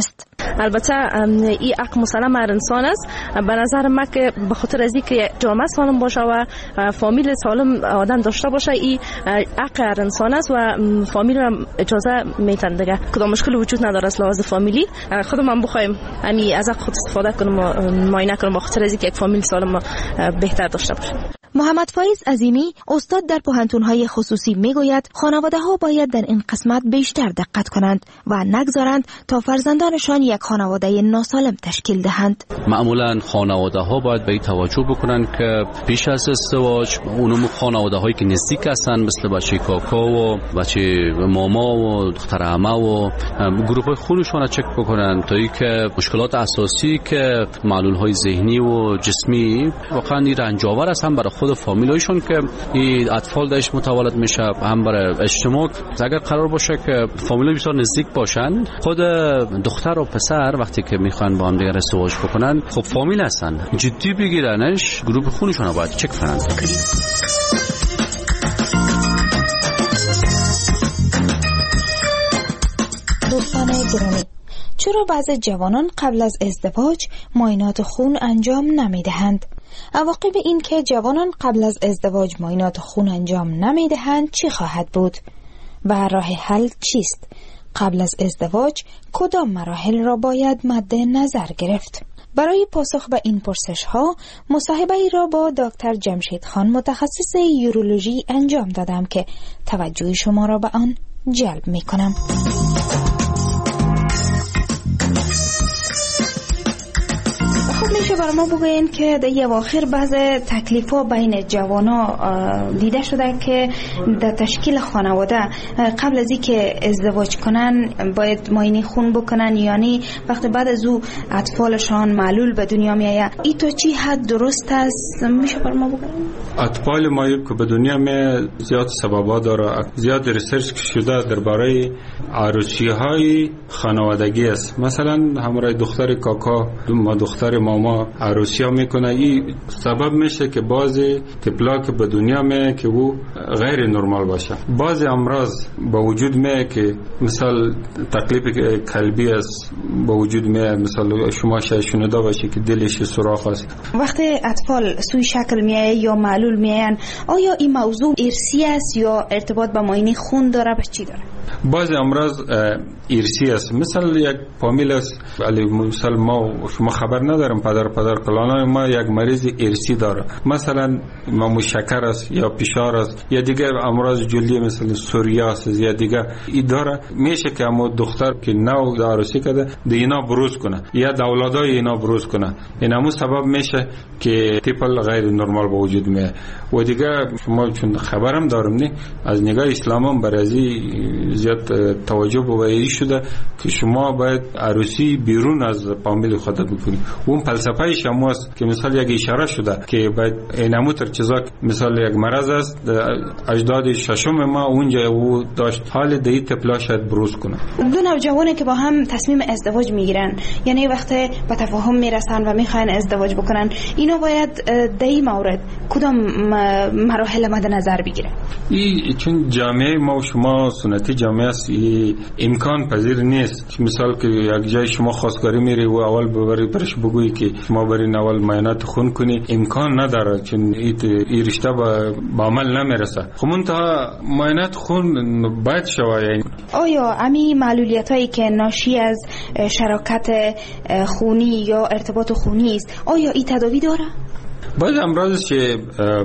البته این حق مسلم هر انسان است. به نظر من که به خاطر از اینکه جامعه سالم باشه و فامیل سالم آدم داشته باشه، این حق هر انسان است و فامیل را اجازه میتن دیگه. کدام مشکل وجود نداره از لحاظ فامیلی. خودم بخوایم امی از حق خود استفاده کنم و معاینه کنم به خاطر از اینکه یک فامیل سالم بهتر داشته باشه. محمد فایز عظیمی استاد در پوهنتون‌های خصوصی میگوید خانواده‌ها باید در این قسمت بیشتر دقت کنند و نگذارند تا فرزندانشان یک خانواده ناسالم تشکیل دهند. معمولاً خانواده‌ها باید به این توجه بکنند که پیش از ازدواج اونم خانواده‌هایی که نزدیک هستند مثل بچه کاکا و بچه ماما و دختر عمه و گروه‌های خونشون را چک بکنند تا اینکه مشکلات اساسی که معلول‌های ذهنی و جسمی واقعاً رنج‌آور هستند برای خود فامیلایشون که این اطفال درش متولد میشه، هم برای اجتماع. اگر قرار باشه که فامیلای بسیار نزدیک باشن، خود دختر و پسر وقتی که میخوان با هم دیگه ازدواج بکنن، خب فامیل هستن، جدی بگیرنش، گروه خونشون رو باید چک کنن. دوستان گرامی، چرا بعضی جوانان قبل از ازدواج معاینات خون انجام نمیدهند؟ عواقب این که جوانان قبل از ازدواج معاینات خون انجام نمیدهند چی خواهد بود؟ و راه حل چیست؟ قبل از ازدواج کدام مراحل را باید مد نظر گرفت؟ برای پاسخ به این پرسش ها مصاحبه ای را با دکتر جمشید خان متخصص یورولوژی انجام دادم که توجه شما را به آن جلب می کنم. خب میشه برای ما بگوین که در اواخر بعض تکلیف ها بین جوانا دیده شده که در تشکیل خانواده قبل از اینکه ازدواج کنن باید معاینه خون بکنن، یعنی وقتی بعد از او اطفالشان معلول به دنیا میآید. این تو چی حد درست است؟ میشه برای ما بگوین؟ اطفال معلول که به دنیا می زیاد سببا داره، زیاد ریسرچ شده درباره عروسی های خانوادگی است. مثلا همراه دختر کاکا ما دختر ماما عروسی ها میکنه، این سبب میشه که بعضی طفلا که به دنیا می که او غیر نرمال باشه. بعضی امراض با وجود می که مثال تکلیف قلبی است با وجود می، مثلا شما شاید شنیده باشی که دلش سوراخ است. وقتی اطفال سوی شکل میایه یا معلول میاین، آیا این موضوع ارثی است یا ارتباط با معاینه خون داره؟ به چی داره؟ بعضی امراض ارثی است. مثلا یک فامیل است، ولی مثلا ما شما خبر ندارم پدر پدر کلانای ما یک مریض ارثی داره، مثلا ما شکر است یا فشار است یا دیگه امراض جلدی مثل سوریاس یا دیگه ای داره. میشه که امو دختر که نو عروسی کرده دینا بروز کنه یا اولادای اینا بروز کنه، این همون سبب میشه که طفل غیر نرمال به وجود میاد. و دیگه شما چون خبرم دارم نه از نگاه اسلام هم برازی زیاد توجه به شده که شما باید عروسی بیرون از فامیل خودت بکنی. اون فلسفه شما است که مثلا یک اشاره شده که باید اینمو تر چیزا مثلا یک مرض است اجداد ششم ما اونجا او داشت حال دی طفلا شاید بروز کنه. دو نوجوانی که با هم تصمیم ازدواج میگیرن، یعنی وقتی به تفاهم میرسن و میخواین ازدواج بکنن، اینا باید در این مورد کدام مراحل مد نظر بگیره؟ این چون جامعه ما و شما سنتی جامعه است، امکان پذیر نیست. مثال که یک جای شما خواستگاری میری و اول ببری برش بگویی که شما برین اول معاینات خون کنی، امکان نداره چون این رشته با عمل نمیرسه. خب منتها معاینات خون باید شوه. یعنی آیا امی معلولیت هایی که ناشی از شراکت خونی یا ارتباط خونی است، آیا این تداوی داره؟ بعض امراض که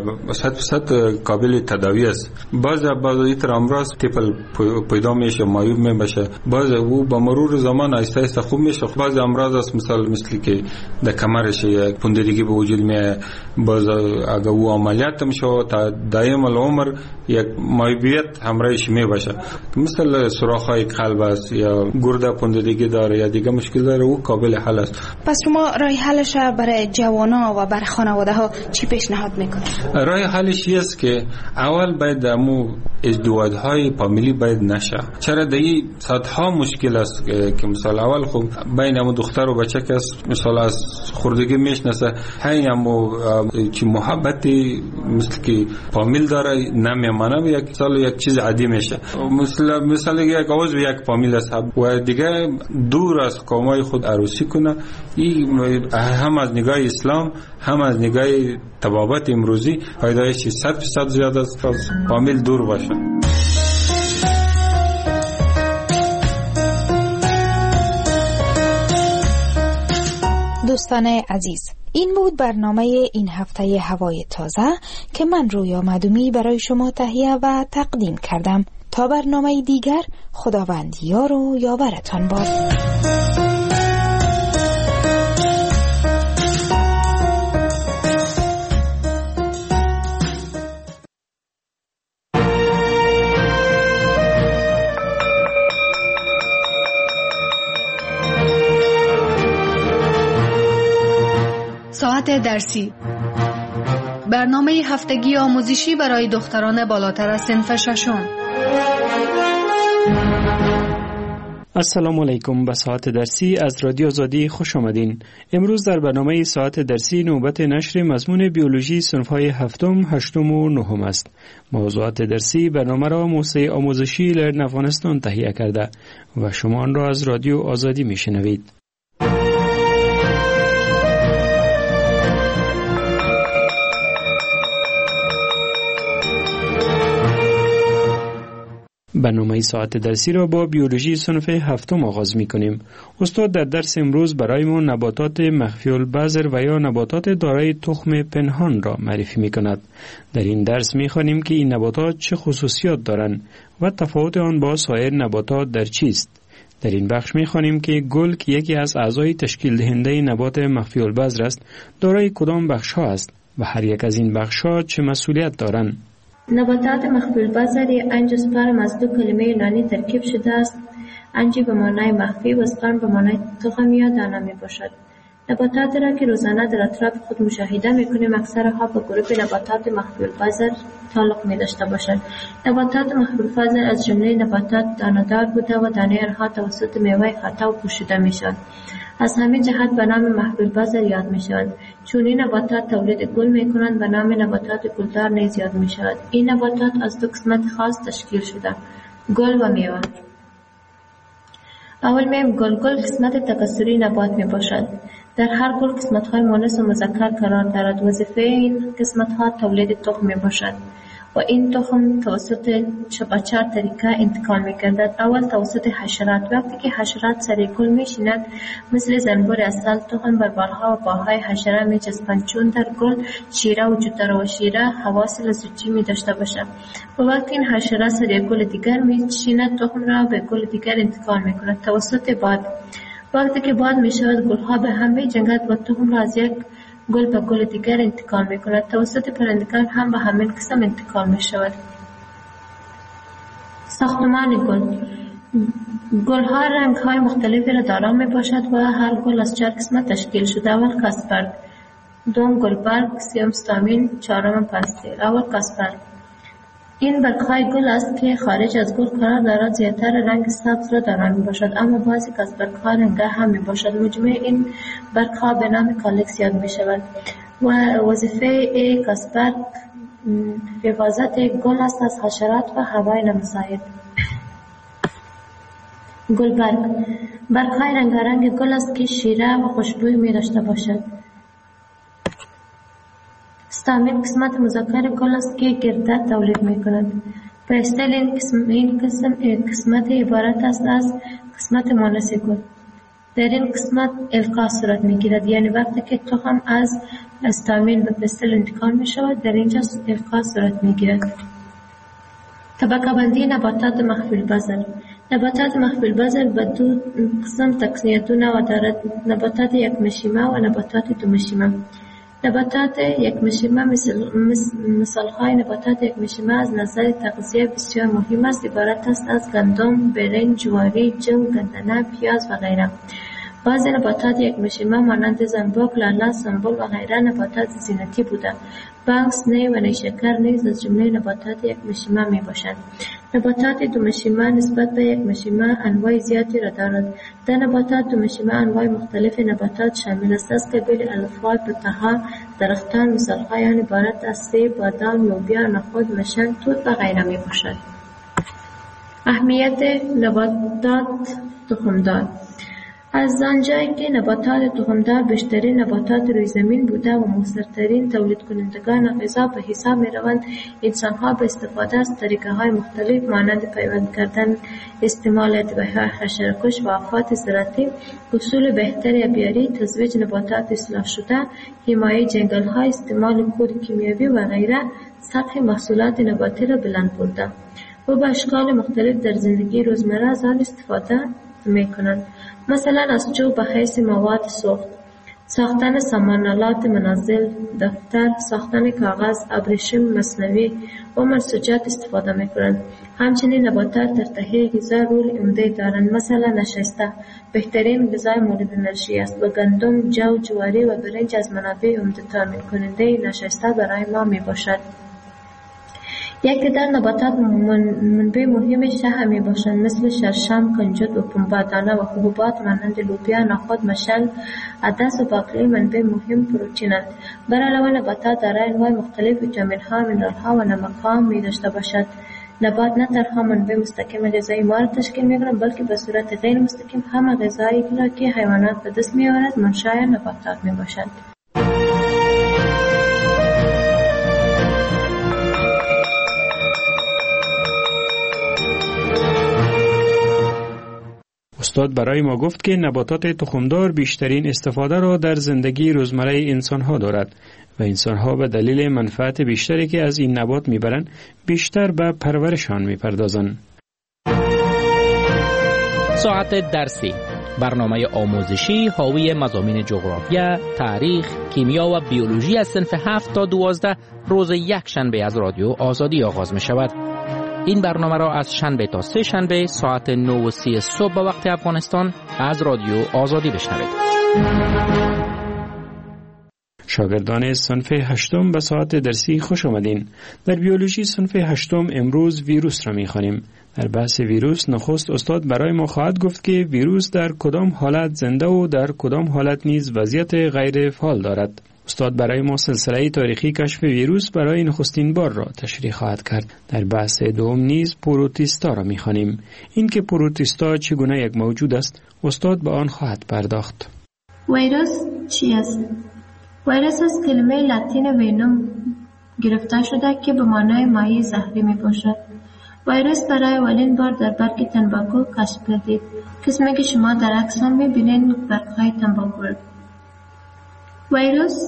صد فیصد قابل تداوی است. بعض بعض ایتر امراض طفل پیدا میشه معیوب میشه، بعض او با مرور زمان آهسته آهسته خوب میشه. بعض امراض است مثال مثل که در کمرش یک پوندگی به وجود میاد، بعض اگر او عملیات میشه تا دائم العمر یک معیوبیت همراهش میباشه، مثل سوراخ‌های قلب است یا گرده پوندگی داره یا دیگه مشکل داره، او قابل حل است. پس شما راه حلش برای جوانا و برای خانواده ها چی پیشنهاد میکنید؟ راه حلش است که اول باید امو ازدواج‌های فامیلی باید نشه. چرا در این صدها مشکل است که مثال اول خب بین هم دختر و بچه که مثال از خوردگی میشناسه هی هم چی محبتی مثل که فامیل داره نمیمانه یک سال یک چیز عادی میشه. مثل مثال یک عضو یک فامیل است و دیگه دور از قومای خود عروسی کنه. این هم از نگاه اسلام هم از نگاه طبابت امروزی فایدهش صد درصد زیاد است از فامیل دور باشه. دوستان عزیز، این بود برنامه این هفته هوای تازه که من رویا معدومی برای شما تهیه و تقدیم کردم. تا برنامه دیگر، خداوند یار و یاورتان باد. ساعت درسی، برنامه هفتگی آموزشی برای دختران بالاتر از صنف ششم. السلام علیکم. به ساعت درسی از رادیو آزادی خوش آمدین. امروز در برنامه ساعت درسی نوبت نشر مضمون بیولوژی صنف‌های هفتم، هشتم و نهم است. موضوعات درسی برنامه را موسسه آموزشی لرن افغانستان تهیه کرده و شما آن را از رادیو آزادی میشنوید. برنامه ساعت درسی را با بیولوژی صنف هفتم آغاز می کنیم. استاد در درس امروز برای ما نباتات مخفی البذر و یا نباتات دارای تخم پنهان را معرفی می کند. در این درس می خوانیم که این نباتات چه خصوصیات دارند و تفاوت آن با سایر نباتات در چیست. در این بخش می خوانیم که گل که یکی از اعضای تشکیل دهنده نبات مخفی البذر است، دارای کدام بخش ها است و هر یک از این بخش ها چه مسئولیت دارند. نباتات مخفی البذر انژیوسپرم از دو کلمه یونانی ترکیب شده است. انجی به معنای مخفی و سپرم به معنای تخم یا دانه می باشد. نباتات را که روزانه در اطراف خود مشاهده می کنیم اکثرها به گروه نباتات مخفی البذر تعلق می داشته باشند. نباتات مخفی البذر از جمله نباتات دانه‌دار بوده و دانه آنها توسط میوه خطا و پوشیده می شود. از همین جهت به نام مخفی البذر یاد می شود. چون این نباتات تولید گل می کنند به نام نباتات گلدار نیز یاد می شود. این نباتات از دو قسمت خاص تشکیل شده، گل و میوه. اول میم گل گل قسمت تکثری نبات می باشد. در هر گل قسمت های مؤنث و مذکر قرار دارد. وظیفه این قسمت ها تولید تخم می باشد و این تخم توسط چپاچار طریقه انتقال می گردد. اول توسط حشرات. وقتی که حشرات سر گل می شینند مثل زنبور عسل تخم بر بالها و پاهای حشره می چسبند. چون در گل شیره وجود دارد و شیره حواس لزوجی می داشته باشد و وقتی این حشره سر گل دیگر می شیند تخم را به گل دیگر انتقال می کند توسط باد. وقتی که باد می شود گلها به هم می جنگد و تخم را از یک گل به گل دیگر انتقال می کند. توسط پرندگان هم به همین قسم انتقال می شود. ساختمان گل. گل ها رنگ های مختلفی را دارا می باشد و هر گل از چهار قسمت تشکیل شده. اول کاسپرگ، دوم گلبرگ، سوم ستامین، چهارم پستیل. اول کاسپرگ. این برگ‌های گل است که خارج از گل قرار دارد. زیادتر رنگ سبز را دارا می باشد اما بعضی کاسپرگ‌ها رنگ‌ها هم می باشد. مجموع این برگ‌ها به نام کالکس یاد می شود و وظیفه کاسپرگ حفاظت گل است از حشرات و هوای نامساعد. گلبرگ برگ‌های رنگارنگ گل است که شیره و خوشبوی می داشته باشد. ستامین قسمت مذکر گل است که گردد تولید می کند. پستیل این قسم این قسم قسمت عبارت است از قسمت مؤنث گل. در این قسمت القا صورت می گیرد، یعنی وقتی که تخم از استامین به پستیل انتقال می شود در اینجا القا صورت می گیرد. طبقه بندی نباتات مخفی البذر. نباتات مخفی البذر به دو قسم تقسیم و دارد: نباتات یک مشیمه و نباتات دو مشیمه. نباتات یک مشیمه مثل مثال های نباتات یک مشیمه از نظر تغذیه بسیار مهم است. عبارت است از گندم، برنج، جواری، جو، گندنه، پیاز و غیره. بعضی نباتات یک مشیمه مانند زنبوک، لاله، سنبل و غیره نباتات زینتی بودند. بانکس، نی و نیشکر نیز از جمله نباتات یک مشیمه می باشند. نباتات دو مشیمه نسبت به یک مشیمه انواع زیادی را دارد. در نباتات دو مشیمه انواع مختلف نباتات شامل است از قبیل الفا، پته‌ها، درختان. مثال‌های آن عبارت از سیب، بادام، لوبیا، نخود، مشن، توت و غیره می باشد. اهمیت نباتات تخمدار. از آنجایی که نباتات تخمدار بیشترین نباتات روی زمین بوده و موثرترین تولید کنندگان غذا به حساب می روند، انسان ها به استفاده از طریقه های مختلف مانند پیوند کردن، استعمال ادویه‌های حشره‌کش و آفات زراعتی، اصول بهتر آبیاری، تزویج نباتات اصلاح شده، حمایه جنگل ها، استعمال کود کیمیایی و غیره سطح محصولات نباتی را بلند برده و به اشکال مختلف در زندگی روزمره از آن استفاده می کنند. مثلا از چوب به حیث مواد سوخت، ساختن سامانالات منزل، دفتر، ساختن کاغذ، ابریشم مصنوعی و منسوجات استفاده می کنند. همچنین نباتات در تهیه غذا رول عمده دارند. مثلا نشسته بهترین غذای مورد انرژی است و گندم، جو، جواری و برنج از منابع عمده تامین کننده نشسته برای ما می باشد. یکی در نباتات منبع مهم شح می باشند مثل شرشم، کنجد و پنبه دانه و حبوبات مانند لوبیا، نخود، مشل، عدس و باقلی منبع مهم پروتئینند. بر علاوه نباتات دارای انواع مختلف ویتامین ها، مینرال ها و نمک ها می داشته باشد. نبات نه تنها منبع مستقیم غذایی ما را تشکیل می کنند بلکه به صورت غیر مستقیم هم غذایی را که حیوانات به دست می آورد منشأ نباتات می باشد. استاد برای ما گفت که نباتات تخمدار بیشترین استفاده را در زندگی روزمره انسان‌ها دارد و انسان‌ها به دلیل منفعت بیشتری که از این نبات می‌برند بیشتر به پرورشان می‌پردازند. ساعت درسی، برنامه آموزشی حاوی مضامین جغرافیا، تاریخ، کیمیا و بیولوژی از صنف هفت تا دوازده روز یک شنبه از رادیو آزادی آغاز می‌شود. این برنامه را از شنبه تا سه شنبه ساعت نه و سی صبح به وقت افغانستان از رادیو آزادی بشنوید. شاگردان صنف هشتم به ساعت درسی خوش آمدین. در بیولوژی صنف هشتم امروز ویروس را می‌خوانیم. در بحث ویروس نخست استاد برای ما خواهد گفت که ویروس در کدام حالت زنده و در کدام حالت نیز وضعیت غیر فعال دارد. استاد برای ما سلسله تاریخی کشف ویروس برای نخستین بار را تشریح خواهد کرد. در بحث دوم نیز پروتیستا را می‌خوانیم. این که پروتیستا چگونه یک موجود است، استاد به آن خواهد پرداخت. ویروس چی است؟ ویروس از کلمه لاتین وینوم گرفته شده که به معنای مایع زهری می باشد. ویروس برای اولین بار در برگ تنباکو کشف گردید. قسمی که شما در عکس هم می بینید برگ‌های تنباکو. ویروس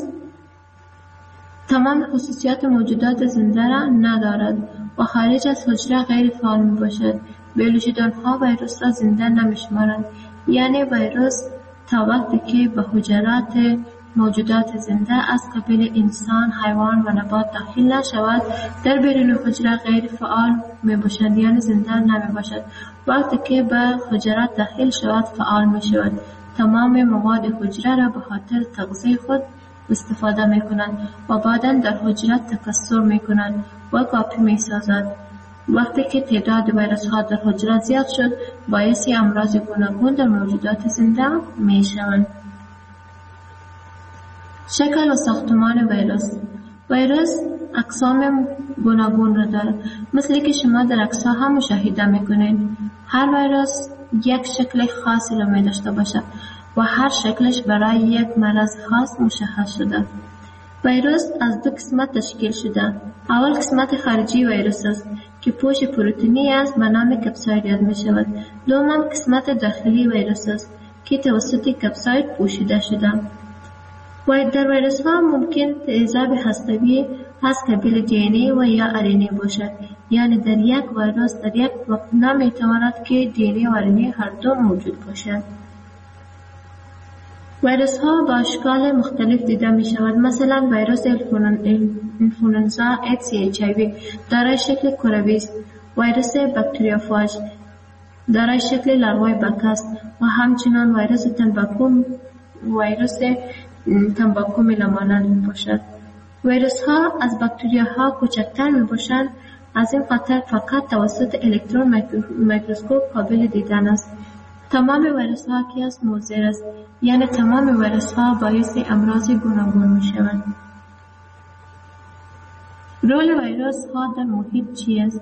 تمام خصوصیات موجودات زنده را ندارد و خارج از حجره غیر فعال می باشد. بیولوژیدان‌ها ویروس را زنده نمی شمارند. یعنی ویروس تا وقتی که به حجرات موجودات زنده از قبیل انسان، حیوان و نبات داخل نشود در بیرون حجره غیر فعال می باشد، یعنی زنده نمی باشد. وقتی که به حجرات داخل شود فعال می شود. تمام مواد حجره را به خاطر تغذیه خود استفاده می کنند و بعداً در حجره تکثر می کنند و کاپی می سازد. وقتی که تعداد ویروس ها در حجره زیاد شد باعث امراض گوناگون در موجودات زنده می شوند. شکل و ساختمان ویروس. ویروس اقسام گوناگون را دارد، مثل که شما در عکس‌ها هم مشاهده می‌کنید. هر ویروس یک شکل خاصی را می داشته باشد و هر شکلش برای یک مرض خاص مشخص شده. ویروس از دو قسمت تشکیل شده. اول قسمت خارجی ویروس است که پوش پروتئینی است به نام کپساید یاد می شود. دوم قسمت داخلی ویروس است که توسط کپساید پوشیده شده. و در ویروس ها ممکن تیزاب هسته‌ای از قبیل دی ان ای و یا ار ان ای باشد، یعنی در یک ویروس در یک وقت نمیتواند که دی ان ای و ار ان ای هر دو موجود باشد. ویروس ها با اشکال مختلف دیده می شود. مثلا ویروس انفلوئنزا ایدز یا اچ آی وی دارای شکل کروی است. ویروس باکتریوفاژ دارای شکل لاروای بک است و همچنان ویروس تنباکو ویروس تنباکو میلامانند می باشد. ویروس ها از باکتریا ها کوچکتر می باشند، از این خاطر فقط توسط الکترون میکروسکوپ قابل دیدن است. تمام ویروس ها که از مضر است، یعنی تمام ویروس ها باعث امراض گوناگون می شوند. رول ویروس ها در محیط چی است؟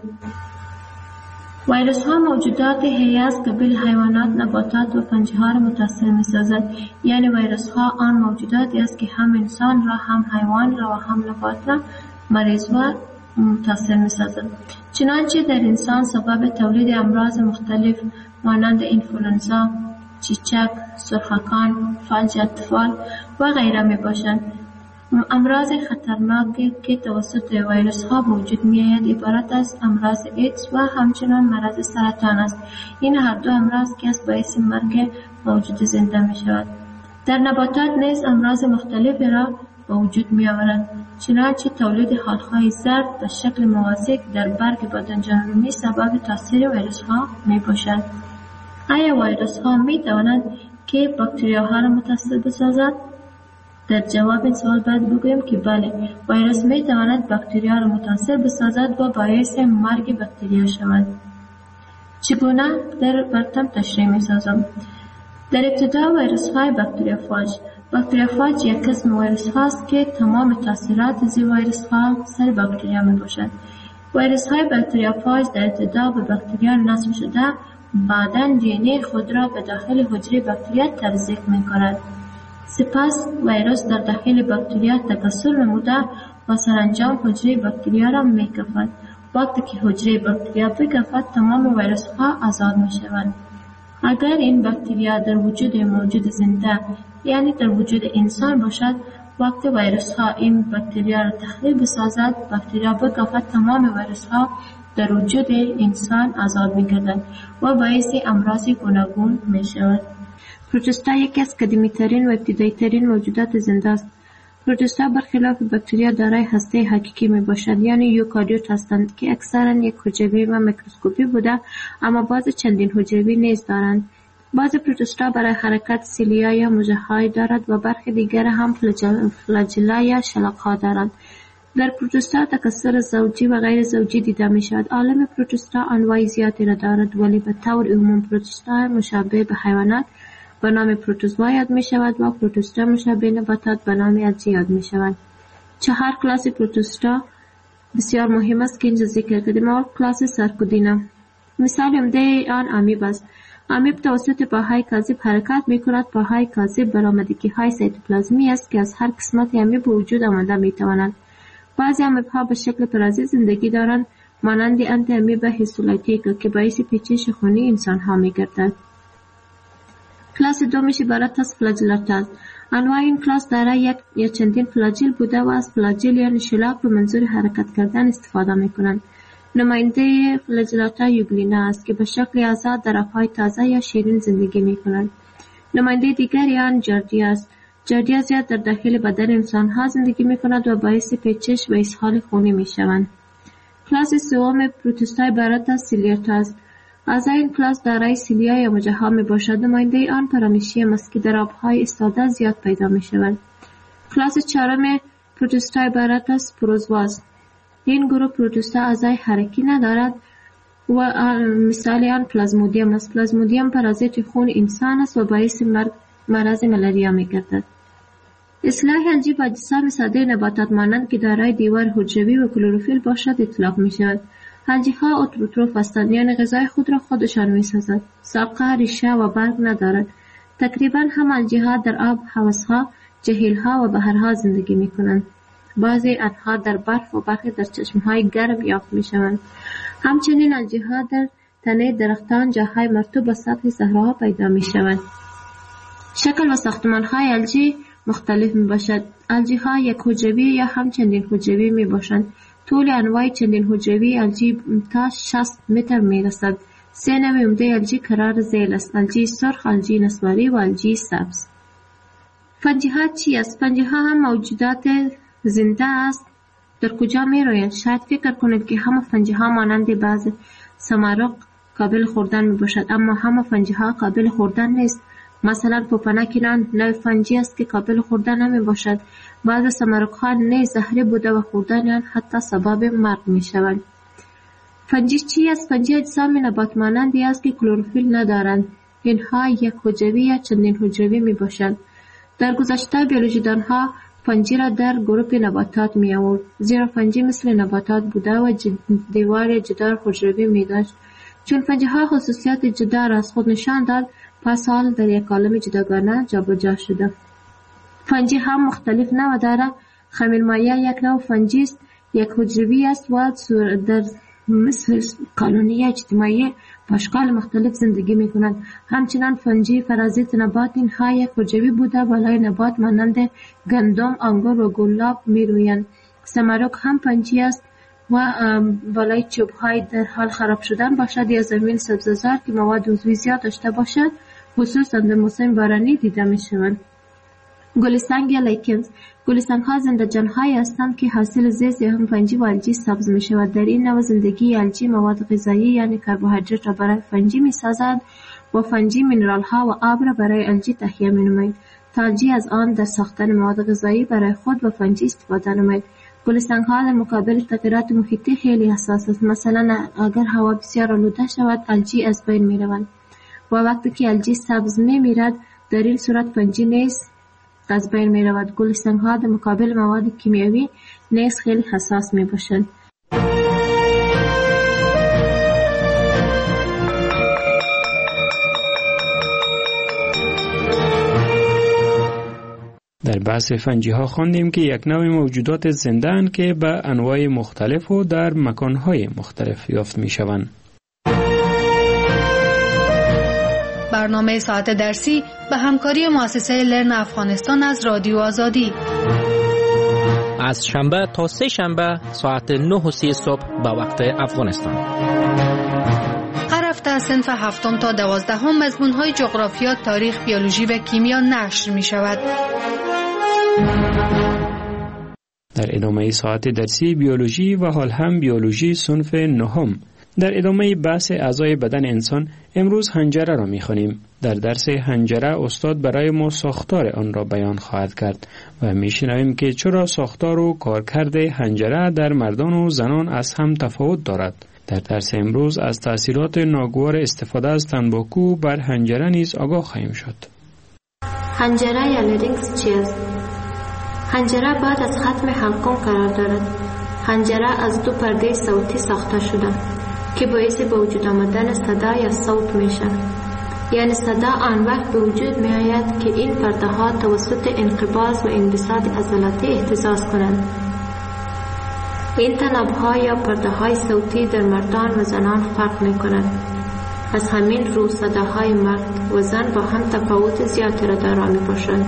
ویروس ها موجودات حیه است که بل حیوانات، نباتات و فنجی ها را متاثر می سازد. یعنی ویروس ها آن موجوداتی است که هم انسان را، هم حیوان را و هم نبات را مریض و متاثر می سازد. چنانچه در انسان سبب تولید امراض مختلف مانند اینفلوئنزا، چیچک، سرخکان، فلج اطفال و غیره می باشند. امراض خطرناکی که توسط ویروس ها به وجود می آید عبارت از امراض ایدز و همچنان مرض سرطان است. این هر دو امراض که از باعث مرگ موجود زنده می شود. در نباتات نیز امراض مختلفی را به وجود می آورند، چنانچه تولید حالهای زرد به شکل موازی در برگ بادنجان رومی سبب تاثیر ویروس ها می باشد. آیا ویروس ها می توانند که باکتریا ها را متاثر بسازد؟ در جواب این سوال باید بگویم که بله، ویروس می تواند باکتریا را متاثر بسازد و باعث مرگ باکتریا شود. چگونه در برتم تشریح می سازم؟ در ابتدا ویروس های باکتریوفاج. باکتریوفاج یک قسم ویروس هاست که تمام تاثیرات زی ویروس ها سر باکتریا می باشد. ویروس های باکتریوفاج در ابتدا به باکتریا نصب شده، بعداً دی ان ای خود را به داخل حجره باکتریا تزریق می کند. سپس ویروس در داخل باکتریا تکثر نموده و سرانجام حجره باکتریا را می کفد. وقتی که حجره باکتریا بکفد، تمام ویروس ها آزاد می شوند. اگر این باکتریا در وجود موجود زنده، یعنی در وجود انسان باشد، وقتی ویروس ها این باکتریا را تخریب بسازد، باکتریا بکفد، تمام ویروس ها در وجود انسان آزاد می گردند و باعث امراض گوناگون می شود. پروتوستا یکی از قدیمی ترین و ابتدایی ترین موجودات زنده است. پروتوستا برخلاف باکتریا دارای هسته حقیقی می باشد، یعنی یوکاریوت هستند که اکثرا یک حجروی و میکروسکوپی بوده، اما بعض چندین حجروی نیز دارند. بعض پروتوستا برای حرکت سیلیا یا مژه‌های دارد و برخی دیگر هم فلاجلا یا شلاق‌ها دارند. در پروتوستا تکثر زوجی و غیر زوجی دیده می شود. عالم پروتوستا انواع زیادی را دارد، ولی به طور عموم پروتوستا مشابه به حیوانات به نام پروتوزوا یاد می شود و پروتوستا مشابه نباتات به نام الجی یاد می شود. چهار کلاس پروتوستا بسیار مهم است که اینجا ذکر کردیم. اول کلاس سارکودینا، مثال عمده آن امیب است. امیب توسط پاهای کاذب حرکت می کند. پاهای کاذب برآمدگی های سیتوپلازمی است که از هر قسمت امیب وجود آمده می توانند. بعضی امیب ها به شکل پرازیت زندگی دارند، مانند انتی امیب هیستولیتیکا که باعث پیچش خونی انسان ها می گردد. کلاس دومش عبارت از فلاجلات است. انواع این کلاس دارای یک یا چندین فلاجیل بوده و از فلاجیل یا شلاق به منظور حرکت کردن استفاده می کنند. نماینده فلاجلاتا یوگلینا است که به شکل آزاد در آبهای تازه یا شیرین زندگی می کنند. نماینده دیگر آن جاردیا است. جاردیا زیاد در داخل بدن انسان ها زندگی می کند و باعث پیچش و اسهال خونی می شوند. کلاس سوم پروتوستا عبارت از سیلیاتا است. از این کلاس دارای سیلیا یا مژه‌ها می باشد. نماینده آن پارامشیم است که در آبهای ایستاده زیاد پیدا می شود. کلاس چهارم پروتوستا عبارت از پروزوا است. این گروه پروتوستا اعضای حرکی ندارد و مثال آن پلازمودیم است. پلازمودیم پارازیت خون انسان است و باعث مرض ملاریا می گردد. اصلاح الجی با اجسام ساده نباتات مانند که دارای دیوار حجروی و کلروفیل باشد اطلاق می شود. الجی ها اتروتروف هستند، یعنی غذای خود را خودشان می سازند. ساقه، ریشه و برگ ندارد. تقریبا هم الجی ها در آب، حوضها، جهیل ها و بحرها زندگی می کنند. بعضی آنها در برف و برخی در چشمهای گرم یافت می شوند. همچنین الجی ها در تنه درختان، جاهای مرطوب و سطح صحراها پیدا می شوند. شکل و ساختمان های الجی مختلف می باشد. الجی ها یک حجروی یا هم چندین حجروی می باشند. طول انواع چندین حجروی الجی تا شصت متر می رسد. سه نوع عمده الجی قرار ذیل است: الجی سرخ، الجی نسواری و الجی سبز. فنجی ها چی است؟ فنجی ها هم موجودات زنده است. در کجا می رویند؟ شاید فکر کنید که همه فنجی ها مانند بعض سمارق قابل خوردن می باشد، اما همه فنجی ها قابل خوردن نیست. مثلا پوپنک نان نوع فنجی است که قابل خوردن نمی باشد. بعض سمرک ها نیز زهری بوده و خوردن آن حتی سبب مرگ می شوند. فنجی چی است؟ فنجی اجسام نبات مانندی است که کلروفیل ندارند. اینها یک حجروی یا چندین حجروی می باشند. در گذشته بیولوژیدان ها فنجی را در گروه نباتات می آورد، زیرا فنجی مثل نباتات بوده و دیوار جدار حجروی می داشت. چون فنجی ها خصوصیات جدا را از خود نشان داد، پس حال در یک عالم جداگانه جابجا شده. فنجی هم مختلف نوع دارد. خمیر مایع یک نوع فنجی است، یک حجروی است و در مثل کالونی اجتماعی با اشکال مختلف زندگی می کنند. همچنان فنجی پرازیت نبات اینها یک حجروی بوده بالای نبات مانند گندم، انگور و گلاب می رویند. سمرک هم فنجی است و بالای چوب های در حال خراب شدن باشد یا زمین سبززار که مواد عضوی زیاد داشته باشد، خصوصا در موسم بارانی دیده می شوند. گلستان یا لیکنز. گلستان ها زنده جان های هستند که حاصل زیست یا هم فنجی و الجی سبز می شود. در این نوع زندگی الجی مواد غذایی یعنی کربوهیدرات را برای فنجی می سازد و فنجی مینرال ها و آب را برای الجی تهیه می نماید تا الجی از آن در ساختن مواد غذایی برای خود و فنجی استفاده نماید. گلستان ها در مقابل تغییرات محیطی خیلی حساس است. مثلا اگر هوا بسیار آلوده شود الجی از بین می روند و وقتی که الجی سبز می میرد در این صورت فنجی نیز از بین می رود. گلستان ها در مقابل مواد کیمیایی نیز خیلی حساس می باشند. در بحث فنجی ها خواندیم که یک نوع موجودات زنده اند که به انواع مختلف و در مکانهای مختلف یافت می شوند. برنامه ساعت درسی به همکاری مؤسسه لرن افغانستان از رادیو آزادی از شنبه تا سه شنبه ساعت نه و سی صبح به وقت افغانستان. هر هفته صنف هفتم تا دوازدهم مضمون‌های جغرافیا، تاریخ، بیولوژی و کیمیا نشر می شود. در ادامه ساعت درسی بیولوژی و حال هم بیولوژی صنف نهم. در ادامه بحث اعضای بدن انسان امروز حنجره را می‌خوانیم. در درس حنجره استاد برای ما ساختار آن را بیان خواهد کرد و می‌شنویم که چرا ساختار و کارکرد حنجره در مردان و زنان از هم تفاوت دارد. در درس امروز از تأثیرات ناگوار استفاده از تنباکو بر حنجره نیز آگاه خواهیم شد. حنجره یا لارینکس چیست؟ حنجره بعد از ختم حلقوم قرار دارد. حنجره از دو پرده صوتی ساخته شده که باعث به وجود آمدن صدا یا صوت میشه. یعنی صدا آن وقت به وجود می آید که این پرده ها توسط انقباض و انبساط عضلاتی اهتزاز کنند. این تناب ها یا پرده های صوتی در مردان و زنان فرق می کنند. از همین رو صداهای مرد و زن با هم تفاوت زیادی را دارا می باشند.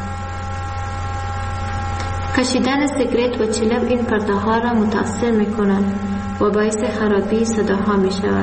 کشیدن سیگرت و چلم این پرده ها را متاثر می کنند و باعث خرابی صداها می شود.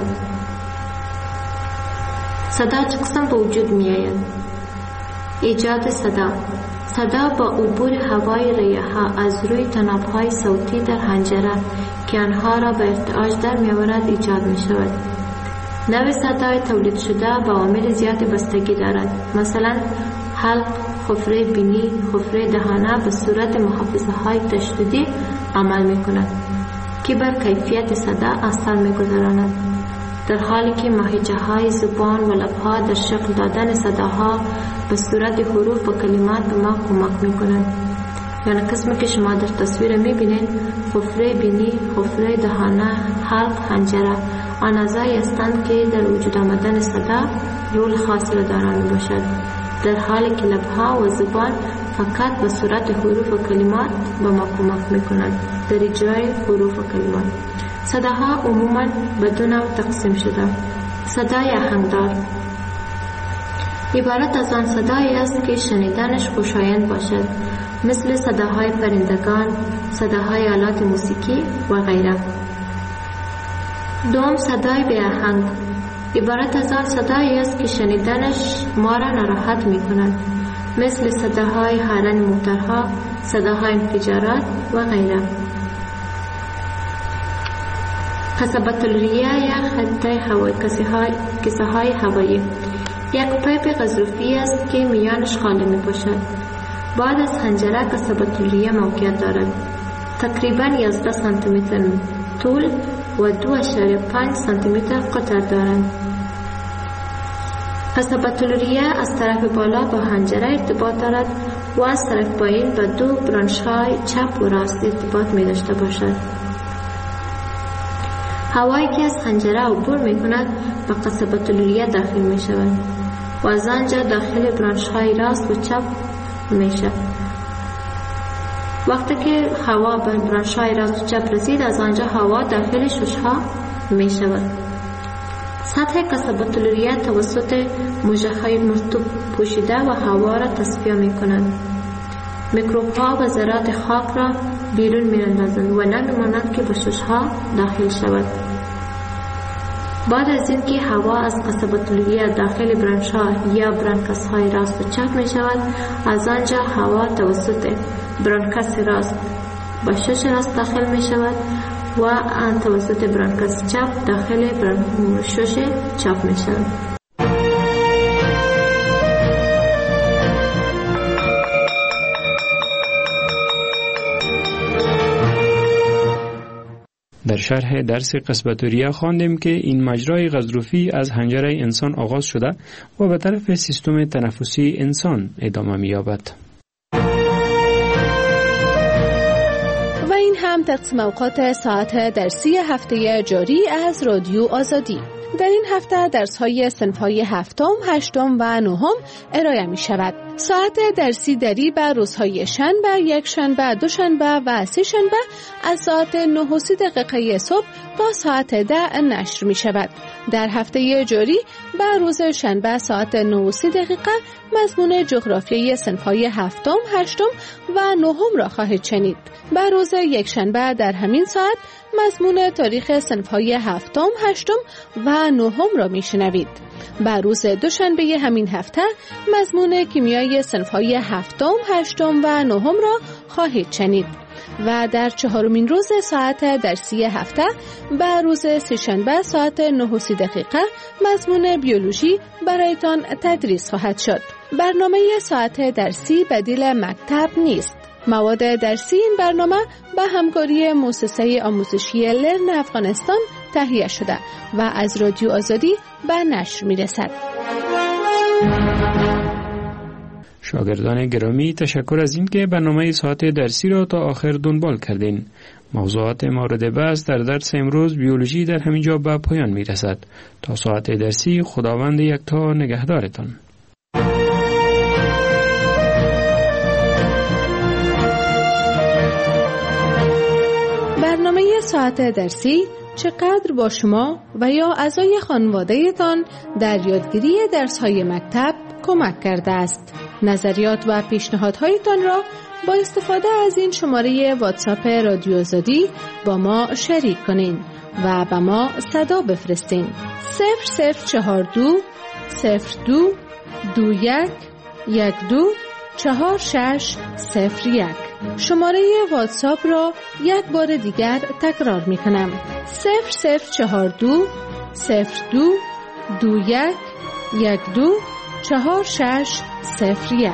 صدا چه قسم به وجود می آید؟ ایجاد صدا. صدا با عبور هوای ریه ها از روی تناب های صوتی در حنجره که آنها را به ارتعاش در می آورد ایجاد می شود. نوع صدای تولید شده با عوامل زیادی بستگی دارد. مثلا حلق، خفره بینی، خفره دهانه به صورت محافظه های تشدیدی عمل می کند که بر کیفیت صدا اثر می گذراند، در حالی که ماهیچه های زبان و لبها در شکل دادن صداها به صورت حروف و کلمات به ما کمک می کنند. یعنی قسمی که شما در تصویر می بینید خفره بینی، خفره دهانه، حلق، حنجره آن اعضایی هستند که در وجود آمدن صدا رول خاصی را دارا می باشد، در حالی که لبها و زبان فقط به صورت حروف و کلمات به ما کمک می کنند در اجرای حروف و کلمات. صداها عموما به دو نوع تقسیم شده. صدای آهنگدار عبارت از آن صدایی است که شنیدنش خوشایند باشد، مثل صداهای پرندگان، صداهای آلات موسیقی و غیره. دوم صدای بی آهنگ عبارت از آن صدایی است که شنیدنش ما را ناراحت می کند، مثل صداهای هارن موتورها، صداهای انفجارات و غیره. قصبة یا خط هوایی کیسه های هوایی یک پیپ غضروفی است که میانش خالی می باشد. بعد از حنجره قصبة موقعیت دارد. تقریبا یازده سانتی متر طول و دو اشاریه پنج سانتی متر قطر دارند. قصبة از طرف بالا با حنجره ارتباط دارد و از طرف پایین با دو برانش های چپ و راست ارتباط می داشته باشد. هوایی که از حنجره عبور می کند به قصبة داخل می شود و از آنجا داخل برانش های راست و چپ می شود. وقتی که هوا به برانش های راست و چپ رسید، از آنجا هوا داخل شش ها می شود. سطح قصبة توسط موجه های مرطوب پوشیده و هوا را تصفیه می کنند. میکروب ها و ذرات خاک را بیرون می اندازند و نمی مانند که به شش ها داخل شود. بعد از اینکه هوا از قصبة داخل برانش ها یا برانکس های راست و چپ می شود، از آنجا هوا توسط برانکس راست به شش راست داخل می شود و آن توسط برانکس چپ داخل شش چپ می شود. در شرح درس قصبة خواندیم که این مجرای غضروفی از حنجره انسان آغاز شده و به طرف سیستم تنفسی انسان ادامه می‌یابد. و این هم تقسیم اوقات ساعت درسی هفته جاری از رادیو آزادی. در این هفته درس‌های صنف‌های هفتم، هشتم و نهم ارائه می‌شود. ساعت درسی دری به روزهای شنبه، یک شنبه، دو شنبه و سه شنبه از ساعت نه و سی دقیقه صبح تا ساعت ده نشر می‌شود. در هفته جاری به روز شنبه ساعت نه و سی دقیقه مضمون جغرافیای صنف‌های هفتم، هشتم و نهم را خواهید شنید. به روز یک شنبه در همین ساعت مضمون تاریخ صنف‌های هفتم، هشتم و نهم را میشنوید. بر روز دوشنبه همین هفته مضمون کیمیای صنف‌های هفتم، هشتم و نهم را خواهید شنید. و در چهارمین روز ساعت درسی هفته بر روز سه‌شنبه ساعت نه و سی دقیقه مضمون بیولوژی برایتان تدریس خواهد شد. برنامه ساعت درسی بدیل مکتب نیست. مواد درسی این برنامه به همکاری مؤسسه آموزشی لرن افغانستان تهیه شده و از رادیو آزادی به نشر می‌رسد. شاگردان گرامی، تشکر از اینکه برنامه ساعت درسی را تا آخر دنبال کردین. موضوعات مورد بحث در درس امروز بیولوژی در همینجا به پایان می‌رسد. تا ساعت درسی، خداوند یکتا نگهدارتان. برنامه ساعت درسی چقدر با شما و یا اعضای خانواده‌تان در یادگیری درس‌های مکتب کمک کرده است. نظریات و پیشنهادهایتان را با استفاده از این شماره واتساپ رادیو آزادی با ما شریک کنین و به ما صدا بفرستین. صفر صفر چهار دو صفر دو دو یک یک دو چهار شش صفر یک. شماره واتساپ را یک بار دیگر تکرار می کنم. صفر صفر چهار دو صفر دو دو یک یک دو چهار شش صفر یک.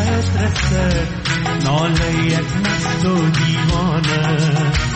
ته قصه ناله یک مست و دیوانه